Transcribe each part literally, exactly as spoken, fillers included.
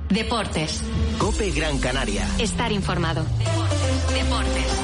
Deportes. COPE Gran Canaria. Estar informado. Deportes. Deportes.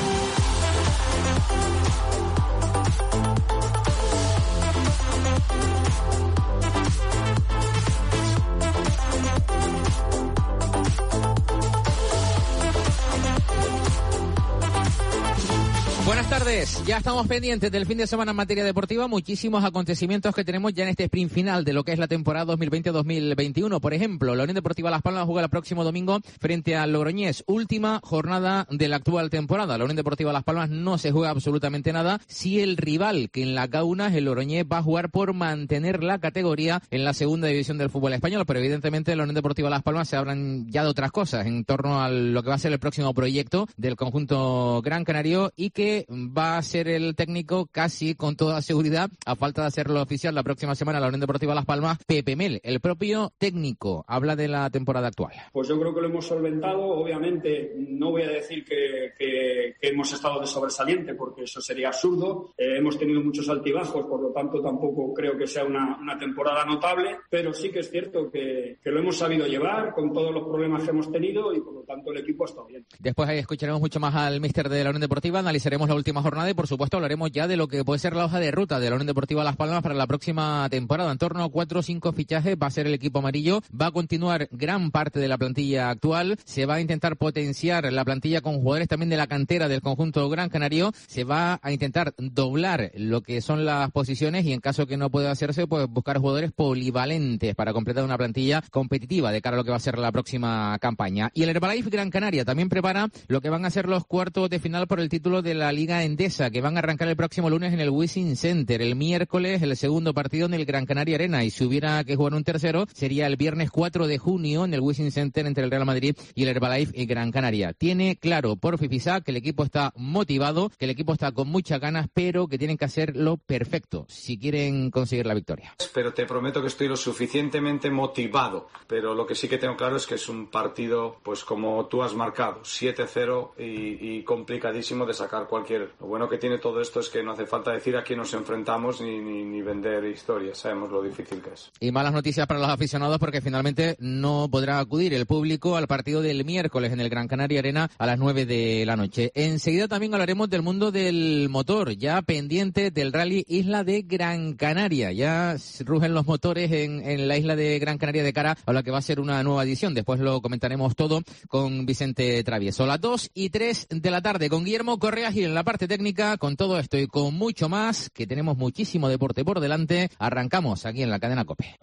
Buenas tardes, ya estamos pendientes del fin de semana en materia deportiva, muchísimos acontecimientos que tenemos ya en este sprint final de lo que es la temporada dos mil veinte dos mil veintiuno. Por ejemplo, la Unión Deportiva Las Palmas juega el próximo domingo frente al Logroñés, última jornada de la actual temporada. La Unión Deportiva Las Palmas no se juega absolutamente nada, si el rival que en la Kaunas, el Logroñés, va a jugar por mantener la categoría en la segunda división del fútbol español, pero evidentemente la Unión Deportiva Las Palmas se hablan ya de otras cosas en torno a lo que va a ser el próximo proyecto del conjunto gran canario y que va a ser el técnico casi con toda seguridad, a falta de hacerlo oficial la próxima semana, la Unión Deportiva Las Palmas, Pepe Mel, el propio técnico, habla de la temporada actual. Pues yo creo que lo hemos solventado, obviamente no voy a decir que, que, que hemos estado de sobresaliente porque eso sería absurdo, eh, hemos tenido muchos altibajos, por lo tanto tampoco creo que sea una, una temporada notable, pero sí que es cierto que, que lo hemos sabido llevar con todos los problemas que hemos tenido y por lo tanto el equipo está bien. Después ahí escucharemos mucho más al míster de la Unión Deportiva, analizaremos la última jornada y por supuesto hablaremos ya de lo que puede ser la hoja de ruta de la Unión Deportiva Las Palmas para la próxima temporada. En torno a cuatro o cinco fichajes va a ser el equipo amarillo, va a continuar gran parte de la plantilla actual, se va a intentar potenciar la plantilla con jugadores también de la cantera del conjunto gran canario, se va a intentar doblar lo que son las posiciones y en caso que no pueda hacerse, pues buscar jugadores polivalentes para completar una plantilla competitiva de cara a lo que va a ser la próxima campaña. Y el Herbalife Gran Canaria también prepara lo que van a ser los cuartos de final por el título de la Liga Endesa, que van a arrancar el próximo lunes en el Wishing Center. El miércoles, el segundo partido en el Gran Canaria Arena, y si hubiera que jugar un tercero, sería el viernes cuatro de junio en el Wishing Center entre el Real Madrid y el Herbalife Gran Canaria. Tiene claro por Fifisa que el equipo está motivado, que el equipo está con muchas ganas, pero que tienen que hacerlo perfecto si quieren conseguir la victoria. Pero te prometo que estoy lo suficientemente motivado, pero lo que sí que tengo claro es que es un partido, pues como tú has marcado, siete cero y, y complicadísimo de sacar cualquier. Lo bueno que tiene todo esto es que no hace falta decir a quién nos enfrentamos ni, ni, ni vender historias, sabemos lo difícil que es. Y malas noticias para los aficionados porque finalmente no podrá acudir el público al partido del miércoles en el Gran Canaria Arena a las nueve de la noche. Enseguida también hablaremos del mundo del motor, ya pendiente del Rally Isla de Gran Canaria. Ya rugen los motores en, en la isla de Gran Canaria de cara a la que va a ser una nueva edición. Después lo comentaremos todo con Vicente Travieso. Las dos y tres de la tarde con Guillermo Correa Gil en la parte técnica. Con todo esto y con mucho más, que tenemos muchísimo deporte por delante, arrancamos aquí en la cadena COPE.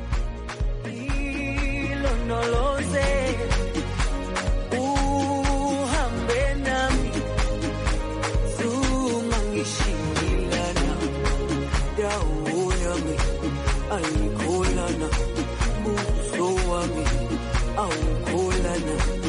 No lo sé. Uh, hambenami. Sumangishilana. Daunami. Alkolana. Musoami. Aukolana.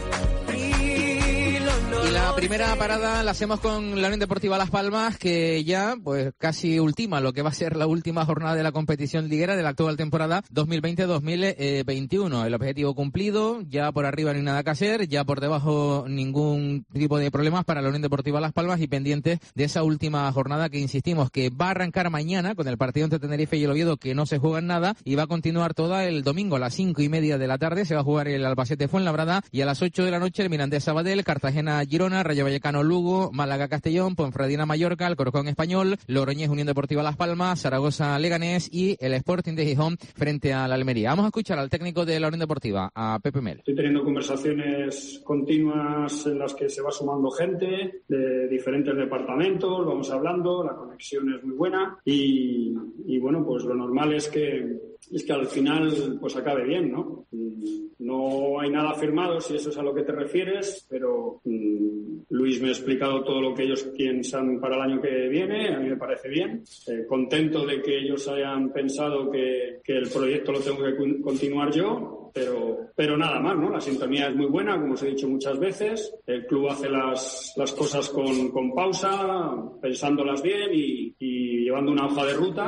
Y la primera parada la hacemos con la Unión Deportiva Las Palmas, que ya pues casi ultima lo que va a ser la última jornada de la competición liguera de la actual temporada dos mil veinte dos mil veintiuno. El objetivo cumplido, ya por arriba ni nada que hacer, ya por debajo ningún tipo de problemas para la Unión Deportiva Las Palmas y pendientes de esa última jornada que insistimos que va a arrancar mañana con el partido entre Tenerife y el Oviedo, que no se juega en nada, y va a continuar toda el domingo a las cinco y media de la tarde. Se va a jugar el Albacete Fuenlabrada y a las ocho de la noche el Mirandés Sabadell, Cartagena Girona, Rayo Vallecano Lugo, Málaga Castellón, Ponferradina Mallorca, Alcorcón Español, Logroñés Unión Deportiva Las Palmas, Zaragoza Leganés y el Sporting de Gijón frente a la Almería. Vamos a escuchar al técnico de la Unión Deportiva, a Pepe Mel. Estoy teniendo conversaciones continuas en las que se va sumando gente de diferentes departamentos, vamos hablando, la conexión es muy buena y, y bueno, pues lo normal es que es que al final pues acabe bien, ¿no? No hay nada firmado, si eso es a lo que te refieres, pero mmm, Luis me ha explicado todo lo que ellos piensan para el año que viene, a mí me parece bien. Eh, contento de que ellos hayan pensado que, que el proyecto lo tengo que continuar yo, pero pero nada más, ¿no? La sintonía es muy buena, como os he dicho muchas veces. El club hace las, las cosas con, con pausa, pensándolas bien y, y llevando una hoja de ruta. Y,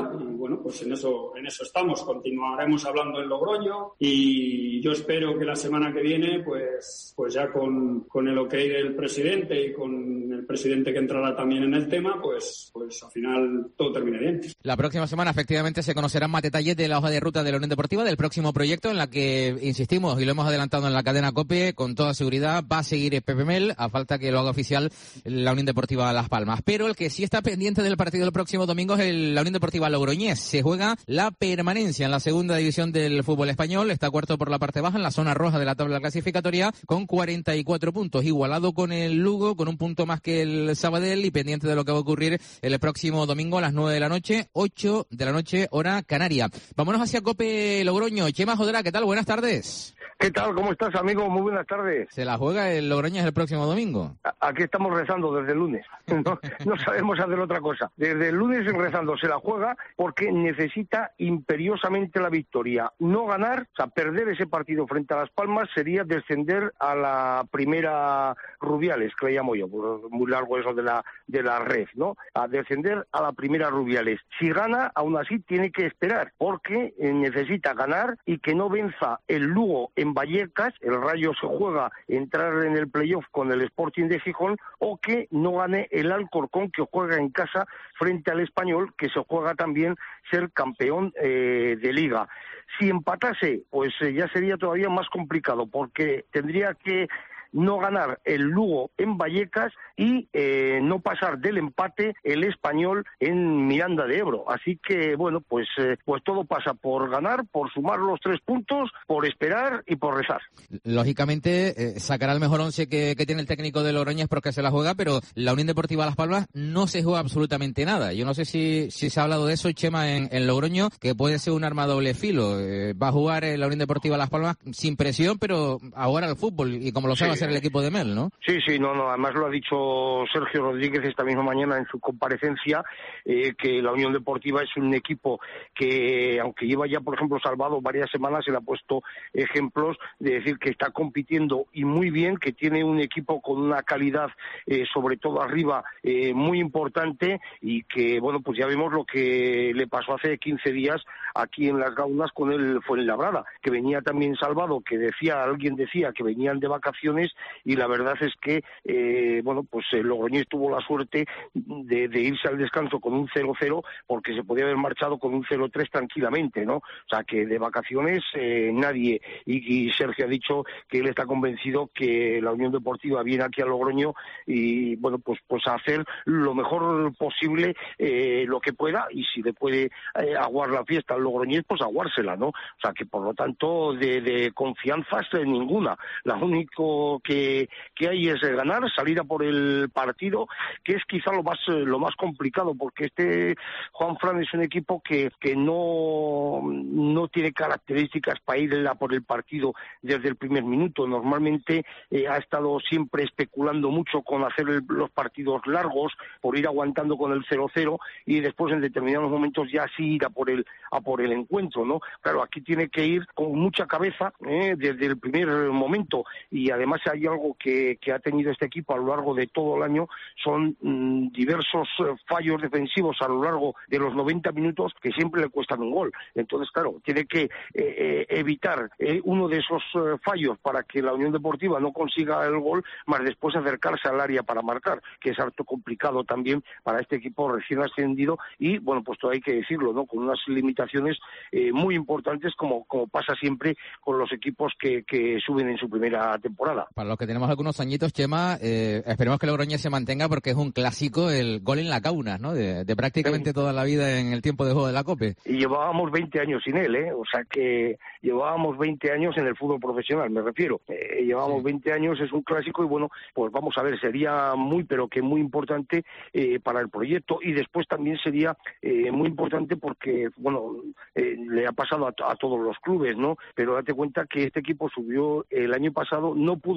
bueno, pues en eso, en eso estamos. Continuaremos hablando en Logroño y yo espero que la semana que viene, pues, pues ya con, con el ok del presidente y con el presidente que entrará también en el tema, pues, pues al final todo termine bien. La próxima semana efectivamente se conocerán más detalles de la hoja de ruta de la Unión Deportiva, del próximo proyecto en la que, insistimos, y lo hemos adelantado en la cadena COPE, con toda seguridad va a seguir Pepe Mel, a falta que lo haga oficial la Unión Deportiva Las Palmas. Pero el que sí está pendiente del partido del próximo domingo es el, la Unión Deportiva Logroñés. Se juega la permanencia en la segunda división del fútbol español, está cuarto por la parte baja, en la zona roja de la tabla clasificatoria, con cuarenta y cuatro puntos, igualado con el Lugo, con un punto más que el Sabadell, y pendiente de lo que va a ocurrir el próximo domingo a las nueve de la noche, ocho de la noche, hora canaria. Vámonos hacia COPE Logroño. Chema Jodera, ¿qué tal? Buenas tardes. ¿Qué tal? ¿Cómo estás, amigo? Muy buenas tardes. ¿Se la juega el Logroñés el próximo domingo? Aquí estamos rezando desde el lunes. No, no sabemos hacer otra cosa. Desde el lunes rezando. Se la juega porque necesita imperiosamente la victoria. No ganar, o sea, perder ese partido frente a Las Palmas sería descender a la primera Rubiales, que le llamo yo. Muy largo eso de la, de la red, ¿no? A descender a la primera Rubiales. Si gana, aún así tiene que esperar, porque necesita ganar y que no venza el Lugo en Vallecas, el Rayo se juega entrar en el playoff con el Sporting de Gijón, o que no gane el Alcorcón, que juega en casa frente al Español, que se juega también ser campeón eh, de Liga. Si empatase, pues eh, ya sería todavía más complicado, porque tendría que no ganar el Lugo en Vallecas y eh, no pasar del empate el Español en Miranda de Ebro. Así que, bueno, pues eh, pues todo pasa por ganar, por sumar los tres puntos, por esperar y por rezar. Lógicamente, eh, sacará el mejor once que, que tiene el técnico de Logroñés porque se la juega, pero la Unión Deportiva Las Palmas no se juega absolutamente nada. Yo no sé si, si se ha hablado de eso, Chema, en, en Logroño, que puede ser un arma doble filo. Eh, va a jugar eh, la Unión Deportiva Las Palmas sin presión, pero a jugar al fútbol, y como lo sabe hacer el equipo de Mel, ¿no? Sí, sí, no, no, además lo ha dicho Sergio Rodríguez esta misma mañana en su comparecencia, eh, que la Unión Deportiva es un equipo que, aunque lleva ya, por ejemplo, salvado varias semanas, se le ha puesto ejemplos de decir que está compitiendo y muy bien, que tiene un equipo con una calidad, eh, sobre todo arriba, eh, muy importante, y que, bueno, pues ya vemos lo que le pasó hace quince días aquí en Las Gaunas con el Fuenlabrada, que venía también salvado, que decía, alguien decía que venían de vacaciones, y la verdad es que, eh, bueno, pues el Logroñés tuvo la suerte de, de irse al descanso con un cero cero, porque se podía haber marchado con un cero tres tranquilamente, ¿no? O sea, que de vacaciones eh, nadie, y, y Sergio ha dicho que él está convencido que la Unión Deportiva viene aquí a Logroño y, bueno, pues, pues a hacer lo mejor posible, eh, lo que pueda, y si le puede eh, aguar la fiesta al Logroñés, pues aguársela, ¿no? O sea, que por lo tanto de, de confianzas eh, ninguna. Lo único que, que hay es ganar, salir a por el partido, que es quizá lo más lo más complicado, porque este Juanfran es un equipo que, que no, no tiene características para ir a por el partido desde el primer minuto. Normalmente eh, ha estado siempre especulando mucho con hacer el, los partidos largos, por ir aguantando con el cero cero, y después en determinados momentos ya sí ir a por el, a por el encuentro, ¿no? Claro, aquí tiene que ir con mucha cabeza eh, desde el primer momento, y además hay algo que, que ha tenido este equipo a lo largo de todo el año, son mmm, diversos eh, fallos defensivos a lo largo de los noventa minutos que siempre le cuestan un gol. Entonces, claro, tiene que eh, eh, evitar eh, uno de esos eh, fallos para que la Unión Deportiva no consiga el gol, más después acercarse al área para marcar, que es harto complicado también para este equipo recién ascendido, y, bueno, pues todo hay que decirlo, ¿no? Con unas limitaciones eh, muy importantes, como, como pasa siempre con los equipos que, que suben en su primera temporada. Para los que tenemos algunos añitos, Chema, eh, esperemos que Logroñés se mantenga, porque es un clásico el gol en la Kaunas, ¿no? De, de prácticamente sí. Toda la vida en el tiempo de juego de la COPE. Y llevábamos veinte años sin él, ¿eh? O sea que llevábamos veinte años en el fútbol profesional, me refiero. Eh, llevábamos sí. veinte años, es un clásico, y bueno, pues vamos a ver, sería muy, pero que muy importante eh, para el proyecto, y después también sería eh, muy importante porque, bueno, eh, le ha pasado a, a todos los clubes, ¿no? Pero date cuenta que este equipo subió el año pasado, no pudo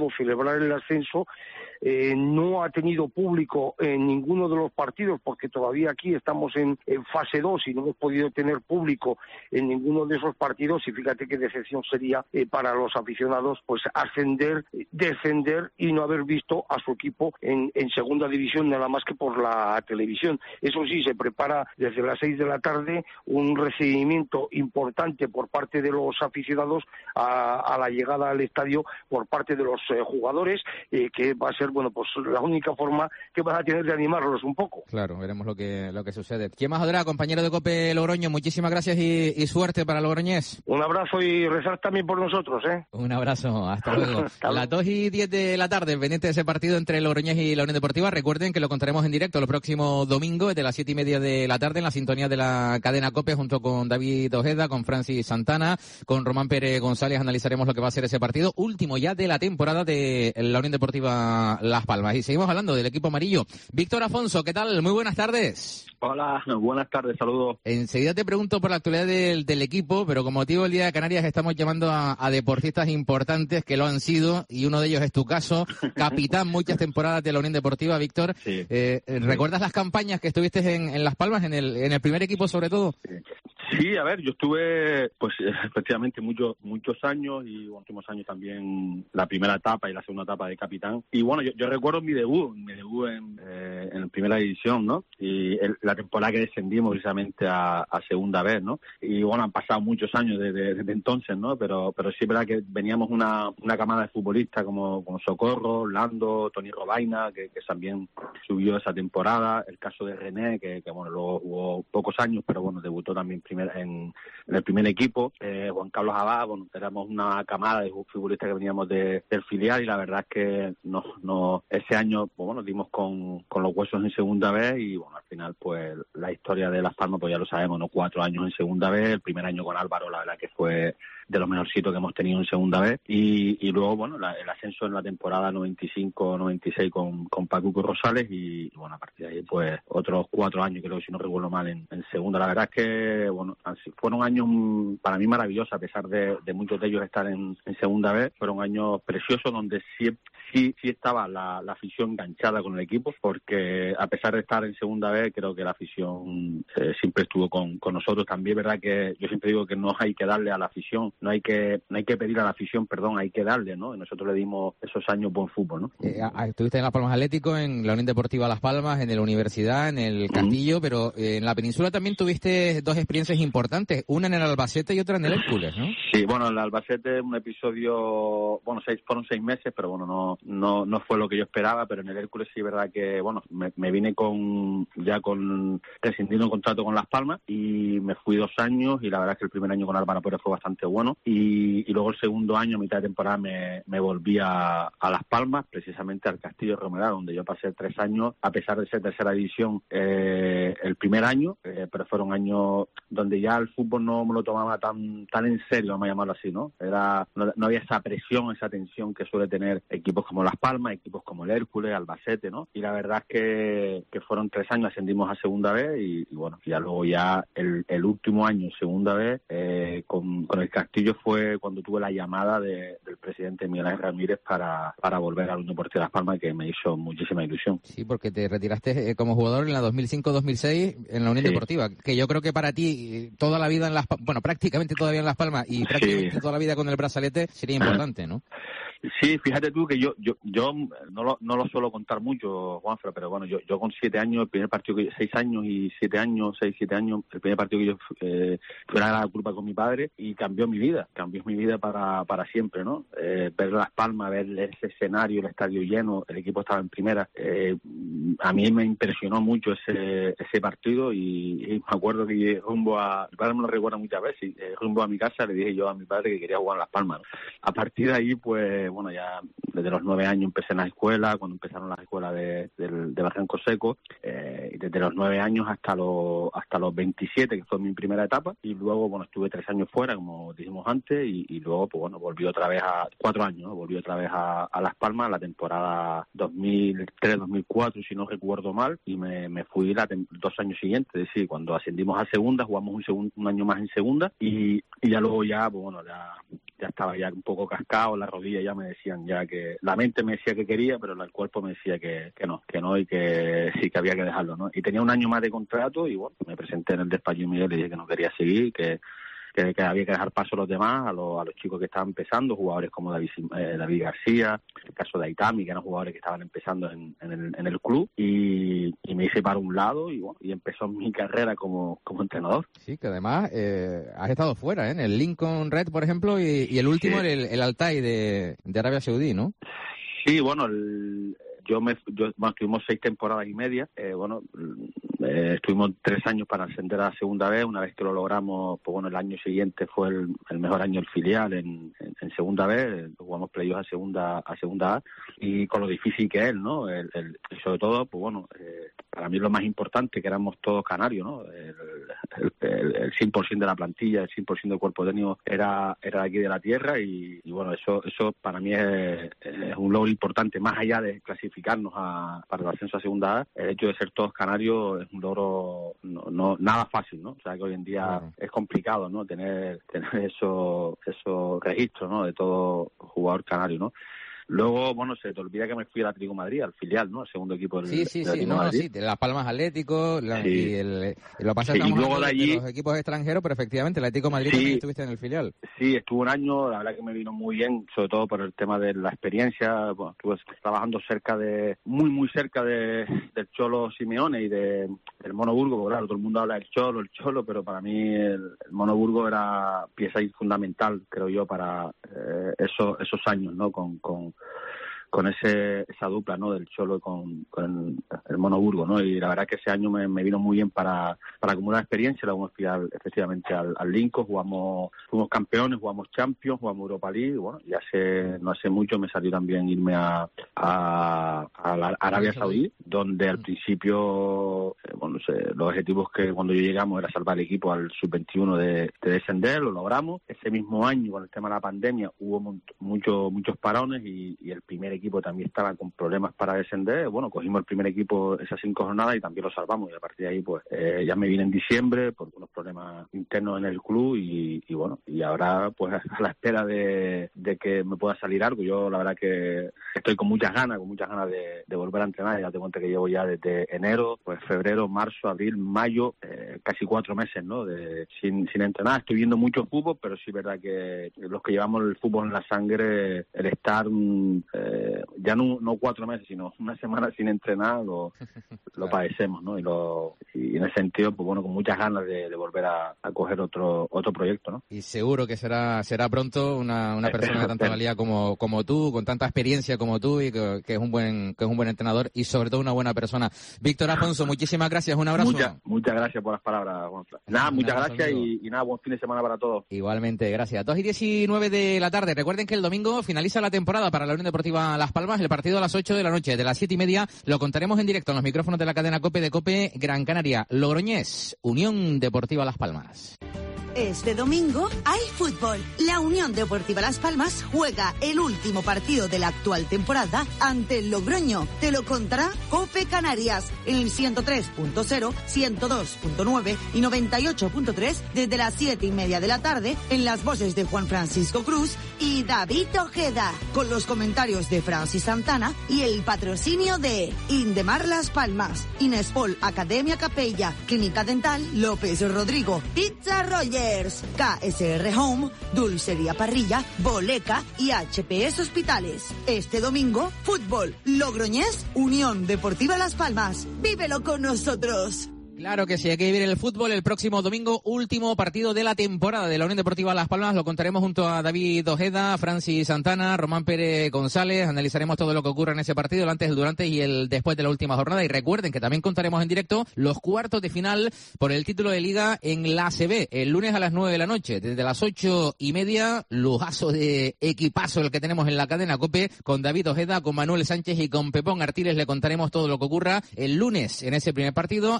digamos, celebrar el ascenso. Eh, no ha tenido público en ninguno de los partidos porque todavía aquí estamos en, en fase dos y no hemos podido tener público en ninguno de esos partidos, y fíjate qué decepción sería eh, para los aficionados pues ascender, descender y no haber visto a su equipo en, en segunda división nada más que por la televisión. Eso sí, se prepara desde las seis de la tarde un recibimiento importante por parte de los aficionados a, a la llegada al estadio por parte de los eh, jugadores, eh, que va a ser bueno, pues la única forma que vas a tener de animarlos un poco. Claro, veremos lo que lo que sucede. ¿Quién más podrá, compañero de COPE Logroño? Muchísimas gracias y, y suerte para Logroñés. Un abrazo y rezar también por nosotros, ¿eh? Un abrazo, hasta luego. Hasta Las dos y diez de la tarde, pendiente de ese partido entre Logroñés y la Unión Deportiva. Recuerden que lo contaremos en directo el próximo domingo, desde las siete y media de la tarde, en la sintonía de la cadena COPE, junto con David Ojeda, con Francis Santana, con Román Pérez González. Analizaremos lo que va a ser ese partido, último ya de la temporada de la Unión Deportiva Las Palmas. Y seguimos hablando del equipo amarillo. Víctor Afonso, ¿qué tal? Muy buenas tardes. Hola, buenas tardes, saludos. Enseguida te pregunto por la actualidad del, del equipo, pero como motivo del Día de Canarias estamos llamando a, a deportistas importantes que lo han sido, y uno de ellos es tu caso, capitán muchas temporadas de la Unión Deportiva, Víctor. Sí. Eh, ¿Recuerdas las campañas que estuviste en, en Las Palmas, en el, en el primer equipo sobre todo? Sí. Sí, a ver, yo estuve, pues efectivamente, muchos muchos años, y últimos años también la primera etapa y la segunda etapa de capitán. Y bueno, yo, yo recuerdo mi debut, mi debut en, eh, en primera división, ¿no? Y el, la temporada que descendimos precisamente a, a segunda vez, ¿no? Y bueno, han pasado muchos años desde, desde entonces, ¿no? Pero pero sí es verdad que veníamos una, una camada de futbolistas como, como Socorro, Lando, Tony Robaina, que, que también subió esa temporada. El caso de René, que, que bueno, luego jugó pocos años, pero bueno, debutó también primer, en, en el primer equipo. Eh, Juan Carlos Abad, bueno, éramos una camada de futbolistas que veníamos de, del filial, y la verdad es que nos, nos, ese año, pues, bueno, dimos con, con los huesos en segunda vez, y bueno, al final pues la historia de Las Palmas pues ya lo sabemos, ¿no? Cuatro años en segunda vez, el primer año con Álvaro la verdad que fue de los mejorcitos que hemos tenido en segunda vez, y, y luego bueno, la, el ascenso en la temporada noventa y cinco noventa y seis con, con Pacuco Rosales, y, y bueno, a partir de ahí pues otros cuatro años, creo, si no recuerdo mal, en, en segunda. La verdad es que bueno, fueron años para mí maravillosos, a pesar de, de muchos de ellos estar en, en segunda vez. Fueron años preciosos donde sí, sí, sí estaba la, la afición enganchada con el equipo, porque a pesar de estar en segunda vez, creo que la afición eh, siempre estuvo con, con nosotros. También es verdad que yo siempre digo que no hay que darle a la afición, no hay que no hay que pedir a la afición, perdón, hay que darle, ¿no? Y nosotros le dimos esos años buen fútbol, ¿no? Eh, estuviste en Las Palmas Atlético, en la Unión Deportiva Las Palmas, en la Universidad, en el Castillo, mm. pero eh, en la península también tuviste dos experiencias importantes, una en el Albacete y otra en el Hércules, ¿no? Sí, bueno, el Albacete un episodio, bueno, seis, fueron seis meses, pero bueno, no no no fue lo que yo esperaba, pero en el Hércules sí es verdad que, bueno, me, me vine con ya con rescindiendo un contrato con Las Palmas, y me fui dos años, y la verdad es que el primer año con Álvaro Pérez fue bastante bueno, y, y luego el segundo año, mitad de temporada, me, me volví a, a Las Palmas, precisamente al Castillo Romeral, donde yo pasé tres años, a pesar de ser tercera división eh, el primer año, eh, pero fueron años donde ya el fútbol no me lo tomaba tan tan en serio, vamos a llamarlo así, ¿no? Era no, no había esa presión, esa tensión que suele tener equipos como Las Palmas, equipos como el Hércules, Albacete, ¿no? Y la verdad es que, que fueron tres años, ascendimos a segunda vez, y, y bueno, ya luego ya el, el último año segunda vez eh, con, con el Castillo fue cuando tuve la llamada de, del presidente Miguel Ángel Ramírez para, para volver a la Unión Deportiva Las Palmas, que me hizo muchísima ilusión. Sí, porque te retiraste como jugador en la dos mil cinco dos mil seis en la Unión sí. Deportiva, que yo creo que para ti toda la vida en Las Palmas, bueno, prácticamente todavía en Las Palmas, y prácticamente sí. toda la vida con el brazalete sería importante, ¿no? Sí, fíjate tú que yo yo yo no lo, no lo suelo contar mucho, Juanfra, pero bueno, yo yo con siete años, el primer partido que seis años y siete años, seis, siete años, el primer partido que yo eh, fui a la culpa con mi padre, y cambió mi vida, cambió mi vida para para siempre, ¿no? Eh, ver Las Palmas, ver ese escenario, el estadio lleno, el equipo estaba en primera, eh, a mí me impresionó mucho ese ese partido, y, y me acuerdo que rumbo a, mi padre me lo recuerda muchas veces, eh, rumbo a mi casa le dije yo a mi padre que quería jugar en Las Palmas, ¿no? A partir de ahí, pues bueno, ya desde los nueve años empecé en la escuela, cuando empezaron las escuelas de, de, de Barranco Seco, eh, y desde los nueve años hasta los hasta los veintisiete, que fue mi primera etapa, y luego, bueno, estuve tres años fuera, como dijimos antes, y, y luego, pues bueno, volví otra vez a, cuatro años, ¿no? Volví otra vez a, a Las Palmas, la temporada dos mil tres dos mil cuatro, si no recuerdo mal, y me, me fui la tem- dos años siguientes, es decir, cuando ascendimos a segunda, jugamos un, segun- un año más en segunda, y, y ya luego ya, pues bueno, ya... ya estaba ya un poco cascado, la rodilla ya me decían ya que la mente me decía que quería, pero el cuerpo me decía que, que no, que no y que sí que había que dejarlo, ¿no? Y tenía un año más de contrato y bueno, me presenté en el despacho y Miguel le dije que no quería seguir, que Que, que había que dejar paso a los demás, a los, a los chicos que estaban empezando, jugadores como David, eh, David García, el caso de Aitami, que eran jugadores que estaban empezando en, en, el, en el club, y, y me hice para un lado y bueno, y empezó mi carrera como, como entrenador. Sí, que además eh, has estado fuera, ¿eh? En el Lincoln Red, por ejemplo, y, y el último, sí. el, el Altai de, de Arabia Saudí, ¿no? Sí, bueno, el... Yo me, yo, bueno, estuvimos seis temporadas y media, eh, bueno, eh, estuvimos tres años para ascender a la segunda vez, una vez que lo logramos, pues bueno, el año siguiente fue el, el mejor año del filial en, en, en segunda vez, jugamos playoffs a segunda, a segunda A, y con lo difícil que es, ¿no? El, el, y sobre todo, pues bueno, eh, para mí lo más importante, que éramos todos canarios, ¿no? El, el, el, el cien por ciento de la plantilla, el cien por ciento del cuerpo técnico era, era de aquí de la tierra, y, y bueno, eso, eso para mí es, es un logro importante, más allá de clasificar A, para el ascenso a segunda A. El hecho de ser todos canarios es un logro no, no nada fácil, ¿no? O sea que hoy en día claro. es complicado, ¿no? Tener tener esos esos registros, ¿no? De todo jugador canario, ¿no? Luego, bueno, se te olvida que me fui al Atlético de Madrid, al filial, ¿no? El segundo equipo del, sí, sí, del Atlético sí, no, de Madrid. Sí, Las Palmas Atlético, la, sí. y el, y lo pasa sí, estamos y luego de allí, de los equipos extranjeros, pero efectivamente el Atlético de Madrid sí, también estuviste en el filial. Sí, estuve un año, la verdad que me vino muy bien, sobre todo por el tema de la experiencia. Bueno, estuve trabajando cerca de, muy, muy cerca de del Cholo Simeone y de del Mono Burgo, porque claro, todo el mundo habla del Cholo, el Cholo, pero para mí el, el Mono Burgo era pieza fundamental, creo yo, para eh, esos esos años, ¿no? Con, con con ese esa dupla, ¿no? Del Cholo con, con el, el Mono Burgo, ¿no? Y la verdad que ese año me, me vino muy bien para, para acumular experiencia. Luego me fui al, efectivamente al, al Lincoln, jugamos, fuimos campeones, jugamos Champions, jugamos Europa League, y bueno, y hace, no hace mucho me salió también irme a, a, a la Arabia Saudí, donde al principio, eh, bueno, sé, los objetivos que cuando yo llegamos era salvar el equipo al sub veintiuno de, de descender, lo logramos. Ese mismo año, con el tema de la pandemia, hubo muchos muchos parones y, y el primer equipo también estaba con problemas para descender. Bueno, cogimos el primer equipo esas cinco jornadas y también lo salvamos, y a partir de ahí pues eh, ya me vine en diciembre por unos problemas internos en el club y, y bueno, y ahora pues a la espera de, de que me pueda salir algo. Yo la verdad que estoy con muchas ganas, con muchas ganas de, de volver a entrenar. Ya te cuento que llevo ya desde enero, pues febrero, marzo, abril, mayo, eh, casi cuatro meses, ¿no? De, sin, sin entrenar. Estoy viendo mucho fútbol, pero sí es verdad que los que llevamos el fútbol en la sangre, el estar eh, ya no, no cuatro meses, sino una semana sin entrenar, lo, lo padecemos, ¿no? Y, lo, y en ese sentido, pues bueno, con muchas ganas de, de volver a, a coger otro otro proyecto, ¿no? Y seguro que será será pronto una, una persona de tanta valía como como tú, con tanta experiencia como tú, y que, que es un buen que es un buen entrenador y sobre todo una buena persona. Víctor Afonso, muchísimas gracias, un abrazo. Muchas, muchas gracias por las palabras, Juanfran. Nada, muchas gracias y, y nada, buen fin de semana para todos. Igualmente, gracias. dos y diecinueve de la tarde. Recuerden que el domingo finaliza la temporada para la Unión Deportiva Las Palmas. El partido a las ocho de la noche, de las siete y media, lo contaremos en directo en los micrófonos de la cadena COPE de COPE Gran Canaria. Logroñés, Unión Deportiva Las Palmas. Este domingo hay fútbol. La Unión Deportiva Las Palmas juega el último partido de la actual temporada ante el Logroño. Te lo contará COPE Canarias en el ciento tres punto cero, ciento dos punto nueve y noventa y ocho punto tres desde las siete y media de la tarde, en las voces de Juan Francisco Cruz y David Ojeda, con los comentarios de Francis Santana y el patrocinio de Indemar Las Palmas, Inespol Academia Capella, Clínica Dental López Rodrigo, Pizza Roger, K S R Home, Dulcería Parrilla, Boleca y H P S Hospitales. Este domingo, fútbol, Logroñés, Unión Deportiva Las Palmas. ¡Vívelo con nosotros! Claro que sí, hay que vivir el fútbol el próximo domingo, último partido de la temporada de la Unión Deportiva Las Palmas. Lo contaremos junto a David Ojeda, Francis Santana, Román Pérez González. Analizaremos todo lo que ocurre en ese partido, el antes, el durante y el después de la última jornada. Y recuerden que también contaremos en directo los cuartos de final por el título de Liga en la A C B, el lunes a las nueve de la noche. Desde las ocho y media, lujazo de equipazo el que tenemos en la cadena COPE, con David Ojeda, con Manuel Sánchez y con Pepón Artiles. Le contaremos todo lo que ocurra el lunes en ese primer partido. El miércoles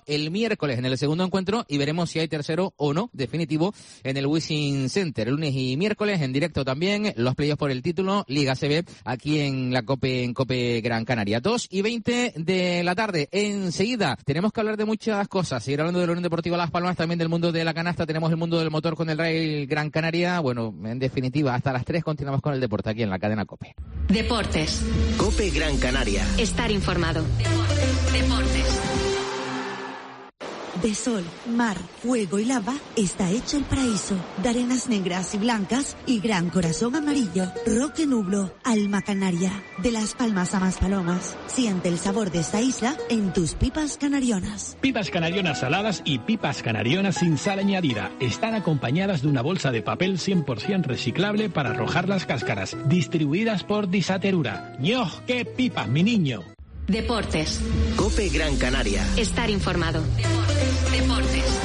miércoles en el segundo encuentro y veremos si hay tercero o no definitivo en el Wizzing Center. Lunes y miércoles en directo también los playoffs por el título Liga A C B aquí en la Cope, en Cope Gran Canaria. dos y veinte de la tarde. Enseguida tenemos que hablar de muchas cosas. Seguir hablando de la Unión Deportiva Las Palmas, también del mundo de la canasta. Tenemos el mundo del motor con el Rail Gran Canaria. Bueno, en definitiva, hasta las tres continuamos con el deporte aquí en la cadena Cope. Deportes. Cope Gran Canaria. Estar informado. Deportes. Deportes. De sol, mar, fuego y lava está hecho el paraíso. De arenas negras y blancas y gran corazón amarillo. Roque Nublo, alma canaria. De Las Palmas a Maspalomas. Siente el sabor de esta isla en tus pipas canarionas. Pipas canarionas saladas y pipas canarionas sin sal añadida. Están acompañadas de una bolsa de papel cien por ciento reciclable para arrojar las cáscaras. Distribuidas por Disaterura. ¡Ñoj, qué pipas, mi niño! Deportes. Cope Gran Canaria. Estar informado. Deportes. Deportes.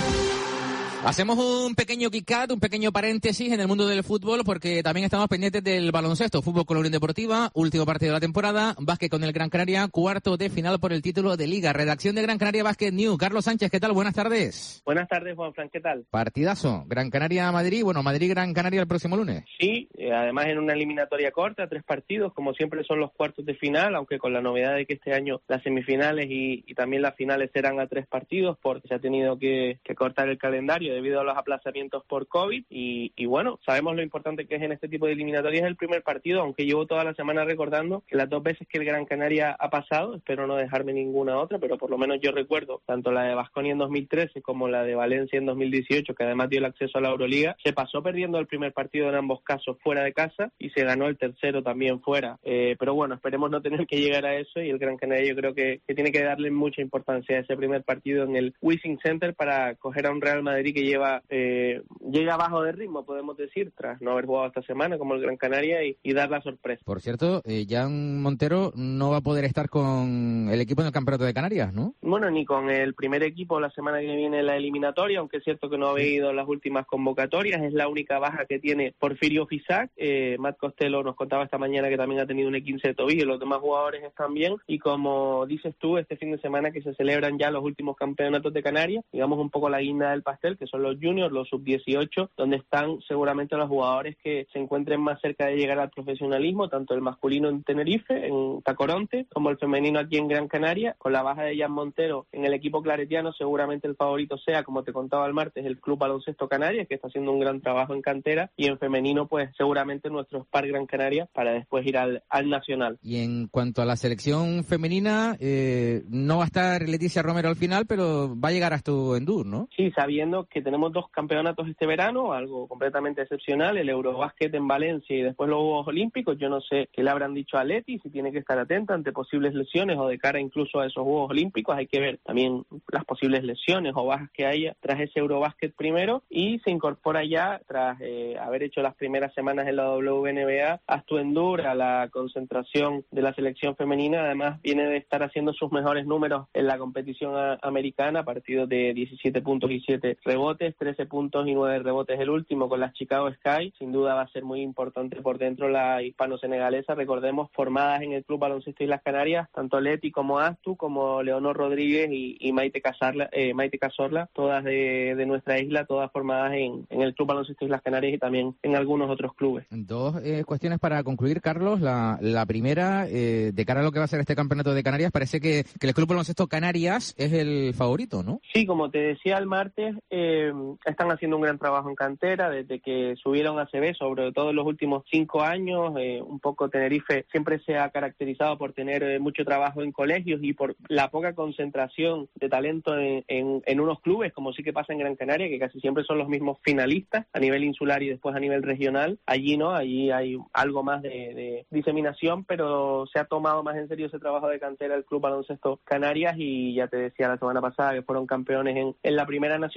Hacemos un pequeño kick-out, un pequeño paréntesis en el mundo del fútbol porque también estamos pendientes del baloncesto. Fútbol con la Unión Deportiva, último partido de la temporada. Básquet con el Gran Canaria, cuarto de final por el título de Liga. Redacción de Gran Canaria Basket News. Carlos Sánchez, ¿qué tal? Buenas tardes. Buenas tardes, Juanfran, ¿qué tal? Partidazo. Gran Canaria-Madrid. Bueno, Madrid-Gran Canaria el próximo lunes. Sí, eh, además en una eliminatoria corta, tres partidos, como siempre son los cuartos de final, aunque con la novedad de que este año las semifinales y, y también las finales serán a tres partidos porque se ha tenido que, que cortar el calendario debido a los aplazamientos por COVID y, y bueno, sabemos lo importante que es en este tipo de eliminatorias el primer partido, aunque llevo toda la semana recordando que las dos veces que el Gran Canaria ha pasado, espero no dejarme ninguna otra, pero por lo menos yo recuerdo tanto la de Baskonia en dos mil trece como la de Valencia en dos mil dieciocho, que además dio el acceso a la Euroliga, se pasó perdiendo el primer partido en ambos casos fuera de casa y se ganó el tercero también fuera, eh, pero bueno, esperemos no tener que llegar a eso y el Gran Canaria yo creo que, que tiene que darle mucha importancia a ese primer partido en el Wizzing Center para coger a un Real Madrid que lleva eh, llega bajo de ritmo, podemos decir, tras no haber jugado esta semana como el Gran Canaria y, y dar la sorpresa. Por cierto, eh, Jan Montero no va a poder estar con el equipo en el Campeonato de Canarias, ¿no? Bueno, ni con el primer equipo la semana que viene en la eliminatoria, aunque es cierto que no ha habido las últimas convocatorias, es la única baja que tiene Porfirio Fisac. Eh, Matt Costello nos contaba esta mañana que también ha tenido un esguince de tobillo, los demás jugadores están bien y como dices tú, este fin de semana que se celebran ya los últimos campeonatos de Canarias, digamos un poco la guinda del pastel, que son los juniors, los sub dieciocho, donde están seguramente los jugadores que se encuentren más cerca de llegar al profesionalismo, tanto el masculino en Tenerife, en Tacoronte, como el femenino aquí en Gran Canaria. Con la baja de Jan Montero en el equipo claretiano, seguramente el favorito sea, como te contaba el martes, el Club Baloncesto Canarias, que está haciendo un gran trabajo en cantera, y en femenino, pues seguramente nuestro Spar Gran Canaria, para después ir al, al Nacional. Y en cuanto a la selección femenina, eh, no va a estar Leticia Romero al final, pero va a llegar hasta Endur, ¿no? Sí, sabiendo que tenemos dos campeonatos este verano, algo completamente excepcional, el Eurobásquet en Valencia y después los Juegos Olímpicos. Yo no sé qué le habrán dicho a Leti, si tiene que estar atenta ante posibles lesiones o de cara incluso a esos Juegos Olímpicos. Hay que ver también las posibles lesiones o bajas que haya tras ese Eurobásquet primero, y se incorpora ya tras eh, haber hecho las primeras semanas en la W N B A Astu Endur a la concentración de la selección femenina. Además viene de estar haciendo sus mejores números en la competición a- americana, partidos de diecisiete puntos y siete rebotes, trece puntos y nueve rebotes el último con las Chicago Sky. Sin duda va a ser muy importante por dentro la hispano-senegalesa, recordemos, formadas en el Club Baloncesto Islas Canarias, tanto Leti como Astu, como Leonor Rodríguez y, y Maite Cazorla, eh, Maite Cazorla, todas de, de nuestra isla, todas formadas en, en el Club Baloncesto Islas Canarias y también en algunos otros clubes. Dos eh, cuestiones para concluir, Carlos. La, la primera, eh, de cara a lo que va a ser este campeonato de Canarias, parece que, que el Club Baloncesto Canarias es el favorito, ¿no? Sí, como te decía el martes, eh, están haciendo un gran trabajo en cantera desde que subieron a A C B, sobre todo en los últimos cinco años. Eh, un poco Tenerife siempre se ha caracterizado por tener eh, mucho trabajo en colegios y por la poca concentración de talento en, en, en unos clubes, como sí que pasa en Gran Canaria, que casi siempre son los mismos finalistas a nivel insular y después a nivel regional. Allí no, allí hay algo más de, de diseminación, pero se ha tomado más en serio ese trabajo de cantera el Club Baloncesto Canarias y ya te decía la semana pasada que fueron campeones en, en la Primera Nacional con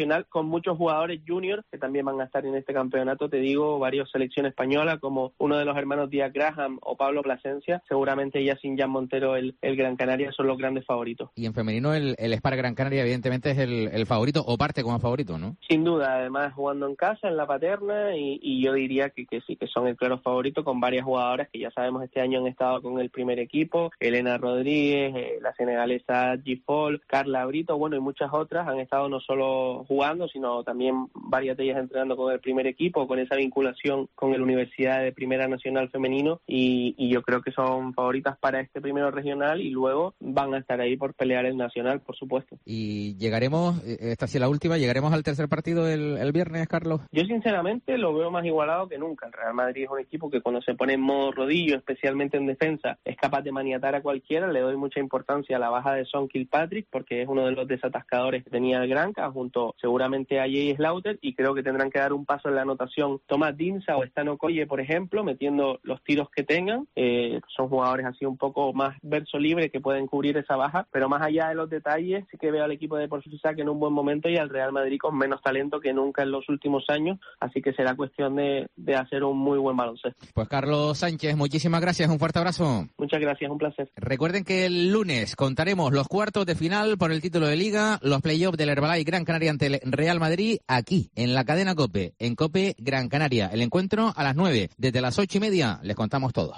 tenemos muchos jugadores juniors que también van a estar en este campeonato, te digo, varios selección española, como uno de los hermanos Díaz Graham o Pablo Plasencia. Seguramente ya sin Jan Montero el, el Gran Canaria son los grandes favoritos. Y en femenino el, el Spar Gran Canaria evidentemente es el, el favorito, o parte como favorito, ¿no? Sin duda, además jugando en casa, en la Paterna, y, y yo diría que, que sí, que son el claro favorito, con varias jugadoras que ya sabemos este año han estado con el primer equipo: Elena Rodríguez, eh, la senegalesa Gifol, Carla Brito, bueno, y muchas otras han estado no solo jugando, sino también varias de ellas entrenando con el primer equipo, con esa vinculación con la Universidad de Primera Nacional Femenino, y, y yo creo que son favoritas para este primero regional, y luego van a estar ahí por pelear el nacional, por supuesto. Y llegaremos, esta sí es la última, llegaremos al tercer partido el, el viernes, Carlos. Yo sinceramente lo veo más igualado que nunca. El Real Madrid es un equipo que cuando se pone en modo rodillo, especialmente en defensa, es capaz de maniatar a cualquiera. Le doy mucha importancia a la baja de Son Kilpatrick, porque es uno de los desatascadores que tenía el Granca, junto seguramente a Jay Slaughter, y creo que tendrán que dar un paso en la anotación Tomás Dinsa o Stano Colle, por ejemplo, metiendo los tiros que tengan. Eh, son jugadores así un poco más verso libre que pueden cubrir esa baja, pero más allá de los detalles, sí que veo al equipo de Deportes Fisac en un buen momento y al Real Madrid con menos talento que nunca en los últimos años, así que será cuestión de, de hacer un muy buen baloncesto. Pues Carlos Sánchez, muchísimas gracias, un fuerte abrazo. Muchas gracias, un placer. Recuerden que el lunes contaremos los cuartos de final por el título de Liga, los playoffs del Herbalife Gran Canaria ante el Real Madrid, aquí en la cadena COPE, en COPE Gran Canaria. El encuentro a las nueve, desde las ocho y media les contamos todo.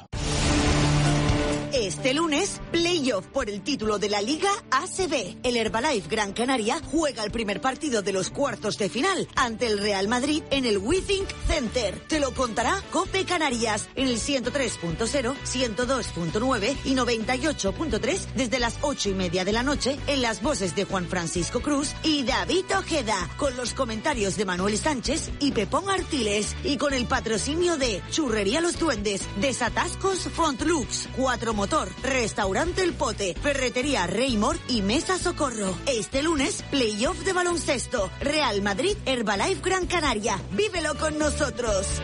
Este lunes, playoff por el título de la Liga A C B. El Herbalife Gran Canaria juega el primer partido de los cuartos de final ante el Real Madrid en el WeThink Center. Te lo contará COPE Canarias en el ciento tres punto cero, ciento dos punto nueve y noventa y ocho punto tres desde las ocho y media de la noche, en las voces de Juan Francisco Cruz y David Ojeda, con los comentarios de Manuel Sánchez y Pepón Artiles, y con el patrocinio de Churrería Los Duendes, Desatascos Frontlux, Cuatro Motor, Restaurante El Pote, Ferretería Raymond y Mesa Socorro. Este lunes, playoff de baloncesto, Real Madrid, Herbalife Gran Canaria. ¡Vívelo con nosotros!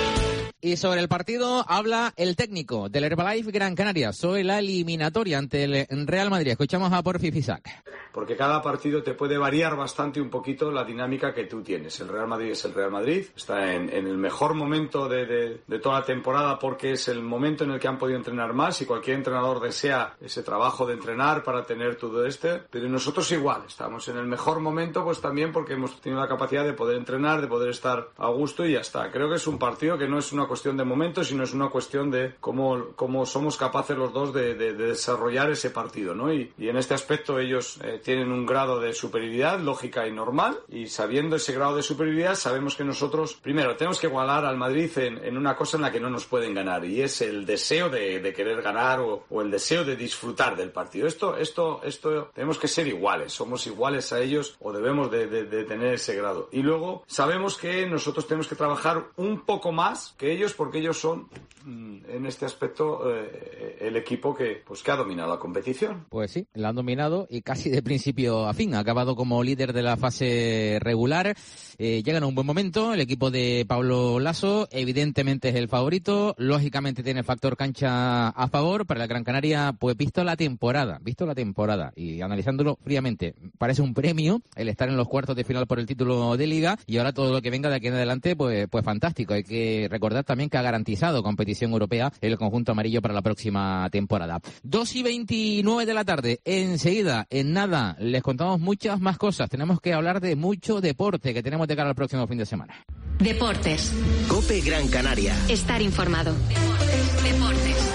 Y sobre el partido habla el técnico del Herbalife Gran Canaria sobre la eliminatoria ante el Real Madrid. Escuchamos a Porfi Fisac. Porque cada partido te puede variar bastante un poquito la dinámica que tú tienes. El Real Madrid es el Real Madrid, está en, en el mejor momento de, de, de toda la temporada, porque es el momento en el que han podido entrenar más, y cualquier entrenador desea ese trabajo de entrenar para tener todo este, pero nosotros igual, estamos en el mejor momento, pues también porque hemos tenido la capacidad de poder entrenar, de poder estar a gusto, y ya está. Creo que es un partido que no es una cuestión de momento, sino es una cuestión de cómo, cómo somos capaces los dos de, de, de desarrollar ese partido, ¿no? Y, y en este aspecto ellos eh, tienen un grado de superioridad lógica y normal, y sabiendo ese grado de superioridad sabemos que nosotros primero tenemos que igualar al Madrid en, en una cosa en la que no nos pueden ganar, y es el deseo de, de querer ganar o, o el deseo de disfrutar del partido. Esto, esto, esto tenemos que ser iguales, somos iguales a ellos, o debemos de, de, de tener ese grado. Y luego sabemos que nosotros tenemos que trabajar un poco más que ellos, porque ellos son en este aspecto eh, el equipo que pues que ha dominado la competición. Pues sí, la han dominado y casi de principio a fin. Ha acabado como líder de la fase regular. Eh, llegan a un buen momento. El equipo de Pablo Lasso evidentemente es el favorito. Lógicamente tiene el factor cancha a favor. Para la Gran Canaria, pues visto la temporada, visto la temporada y analizándolo fríamente, parece un premio el estar en los cuartos de final por el título de Liga, y ahora todo lo que venga de aquí en adelante, pues, pues fantástico. Hay que recordar también que ha garantizado competición europea el conjunto amarillo para la próxima temporada. dos y veintinueve de la tarde. Enseguida, en nada, les contamos muchas más cosas. Tenemos que hablar de mucho deporte que tenemos de cara al próximo fin de semana. Deportes. COPE Gran Canaria. Estar informado. Deportes. Deportes.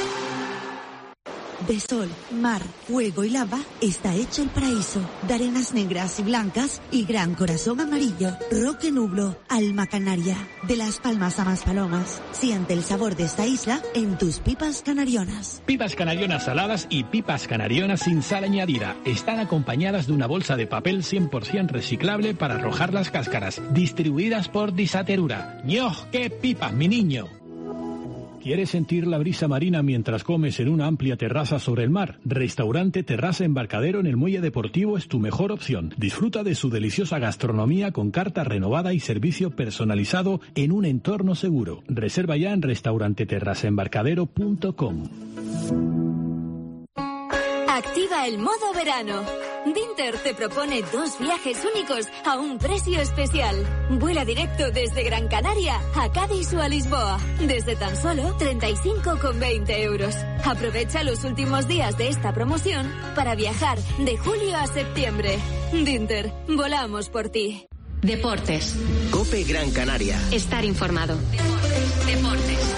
De sol, mar, fuego y lava está hecho el paraíso. De arenas negras y blancas y gran corazón amarillo. Roque Nublo, Alma Canaria. De Las Palmas a Maspalomas. Siente el sabor de esta isla en tus pipas canarionas. Pipas canarionas saladas y pipas canarionas sin sal añadida. Están acompañadas de una bolsa de papel cien por ciento reciclable para arrojar las cáscaras. Distribuidas por Disaterura. ¡Ñoj, qué pipas, mi niño! ¿Quieres sentir la brisa marina mientras comes en una amplia terraza sobre el mar? Restaurante Terraza Embarcadero en el Muelle Deportivo es tu mejor opción. Disfruta de su deliciosa gastronomía con carta renovada y servicio personalizado en un entorno seguro. Reserva ya en restaurante terraza embarcadero punto com. Activa el modo verano. Dinter te propone dos viajes únicos a un precio especial. Vuela directo desde Gran Canaria a Cádiz o a Lisboa, desde tan solo treinta y cinco con veinte euros. Aprovecha los últimos días de esta promoción para viajar de julio a septiembre. Dinter, volamos por ti. Deportes. COPE Gran Canaria. Estar informado. Deportes. Deportes.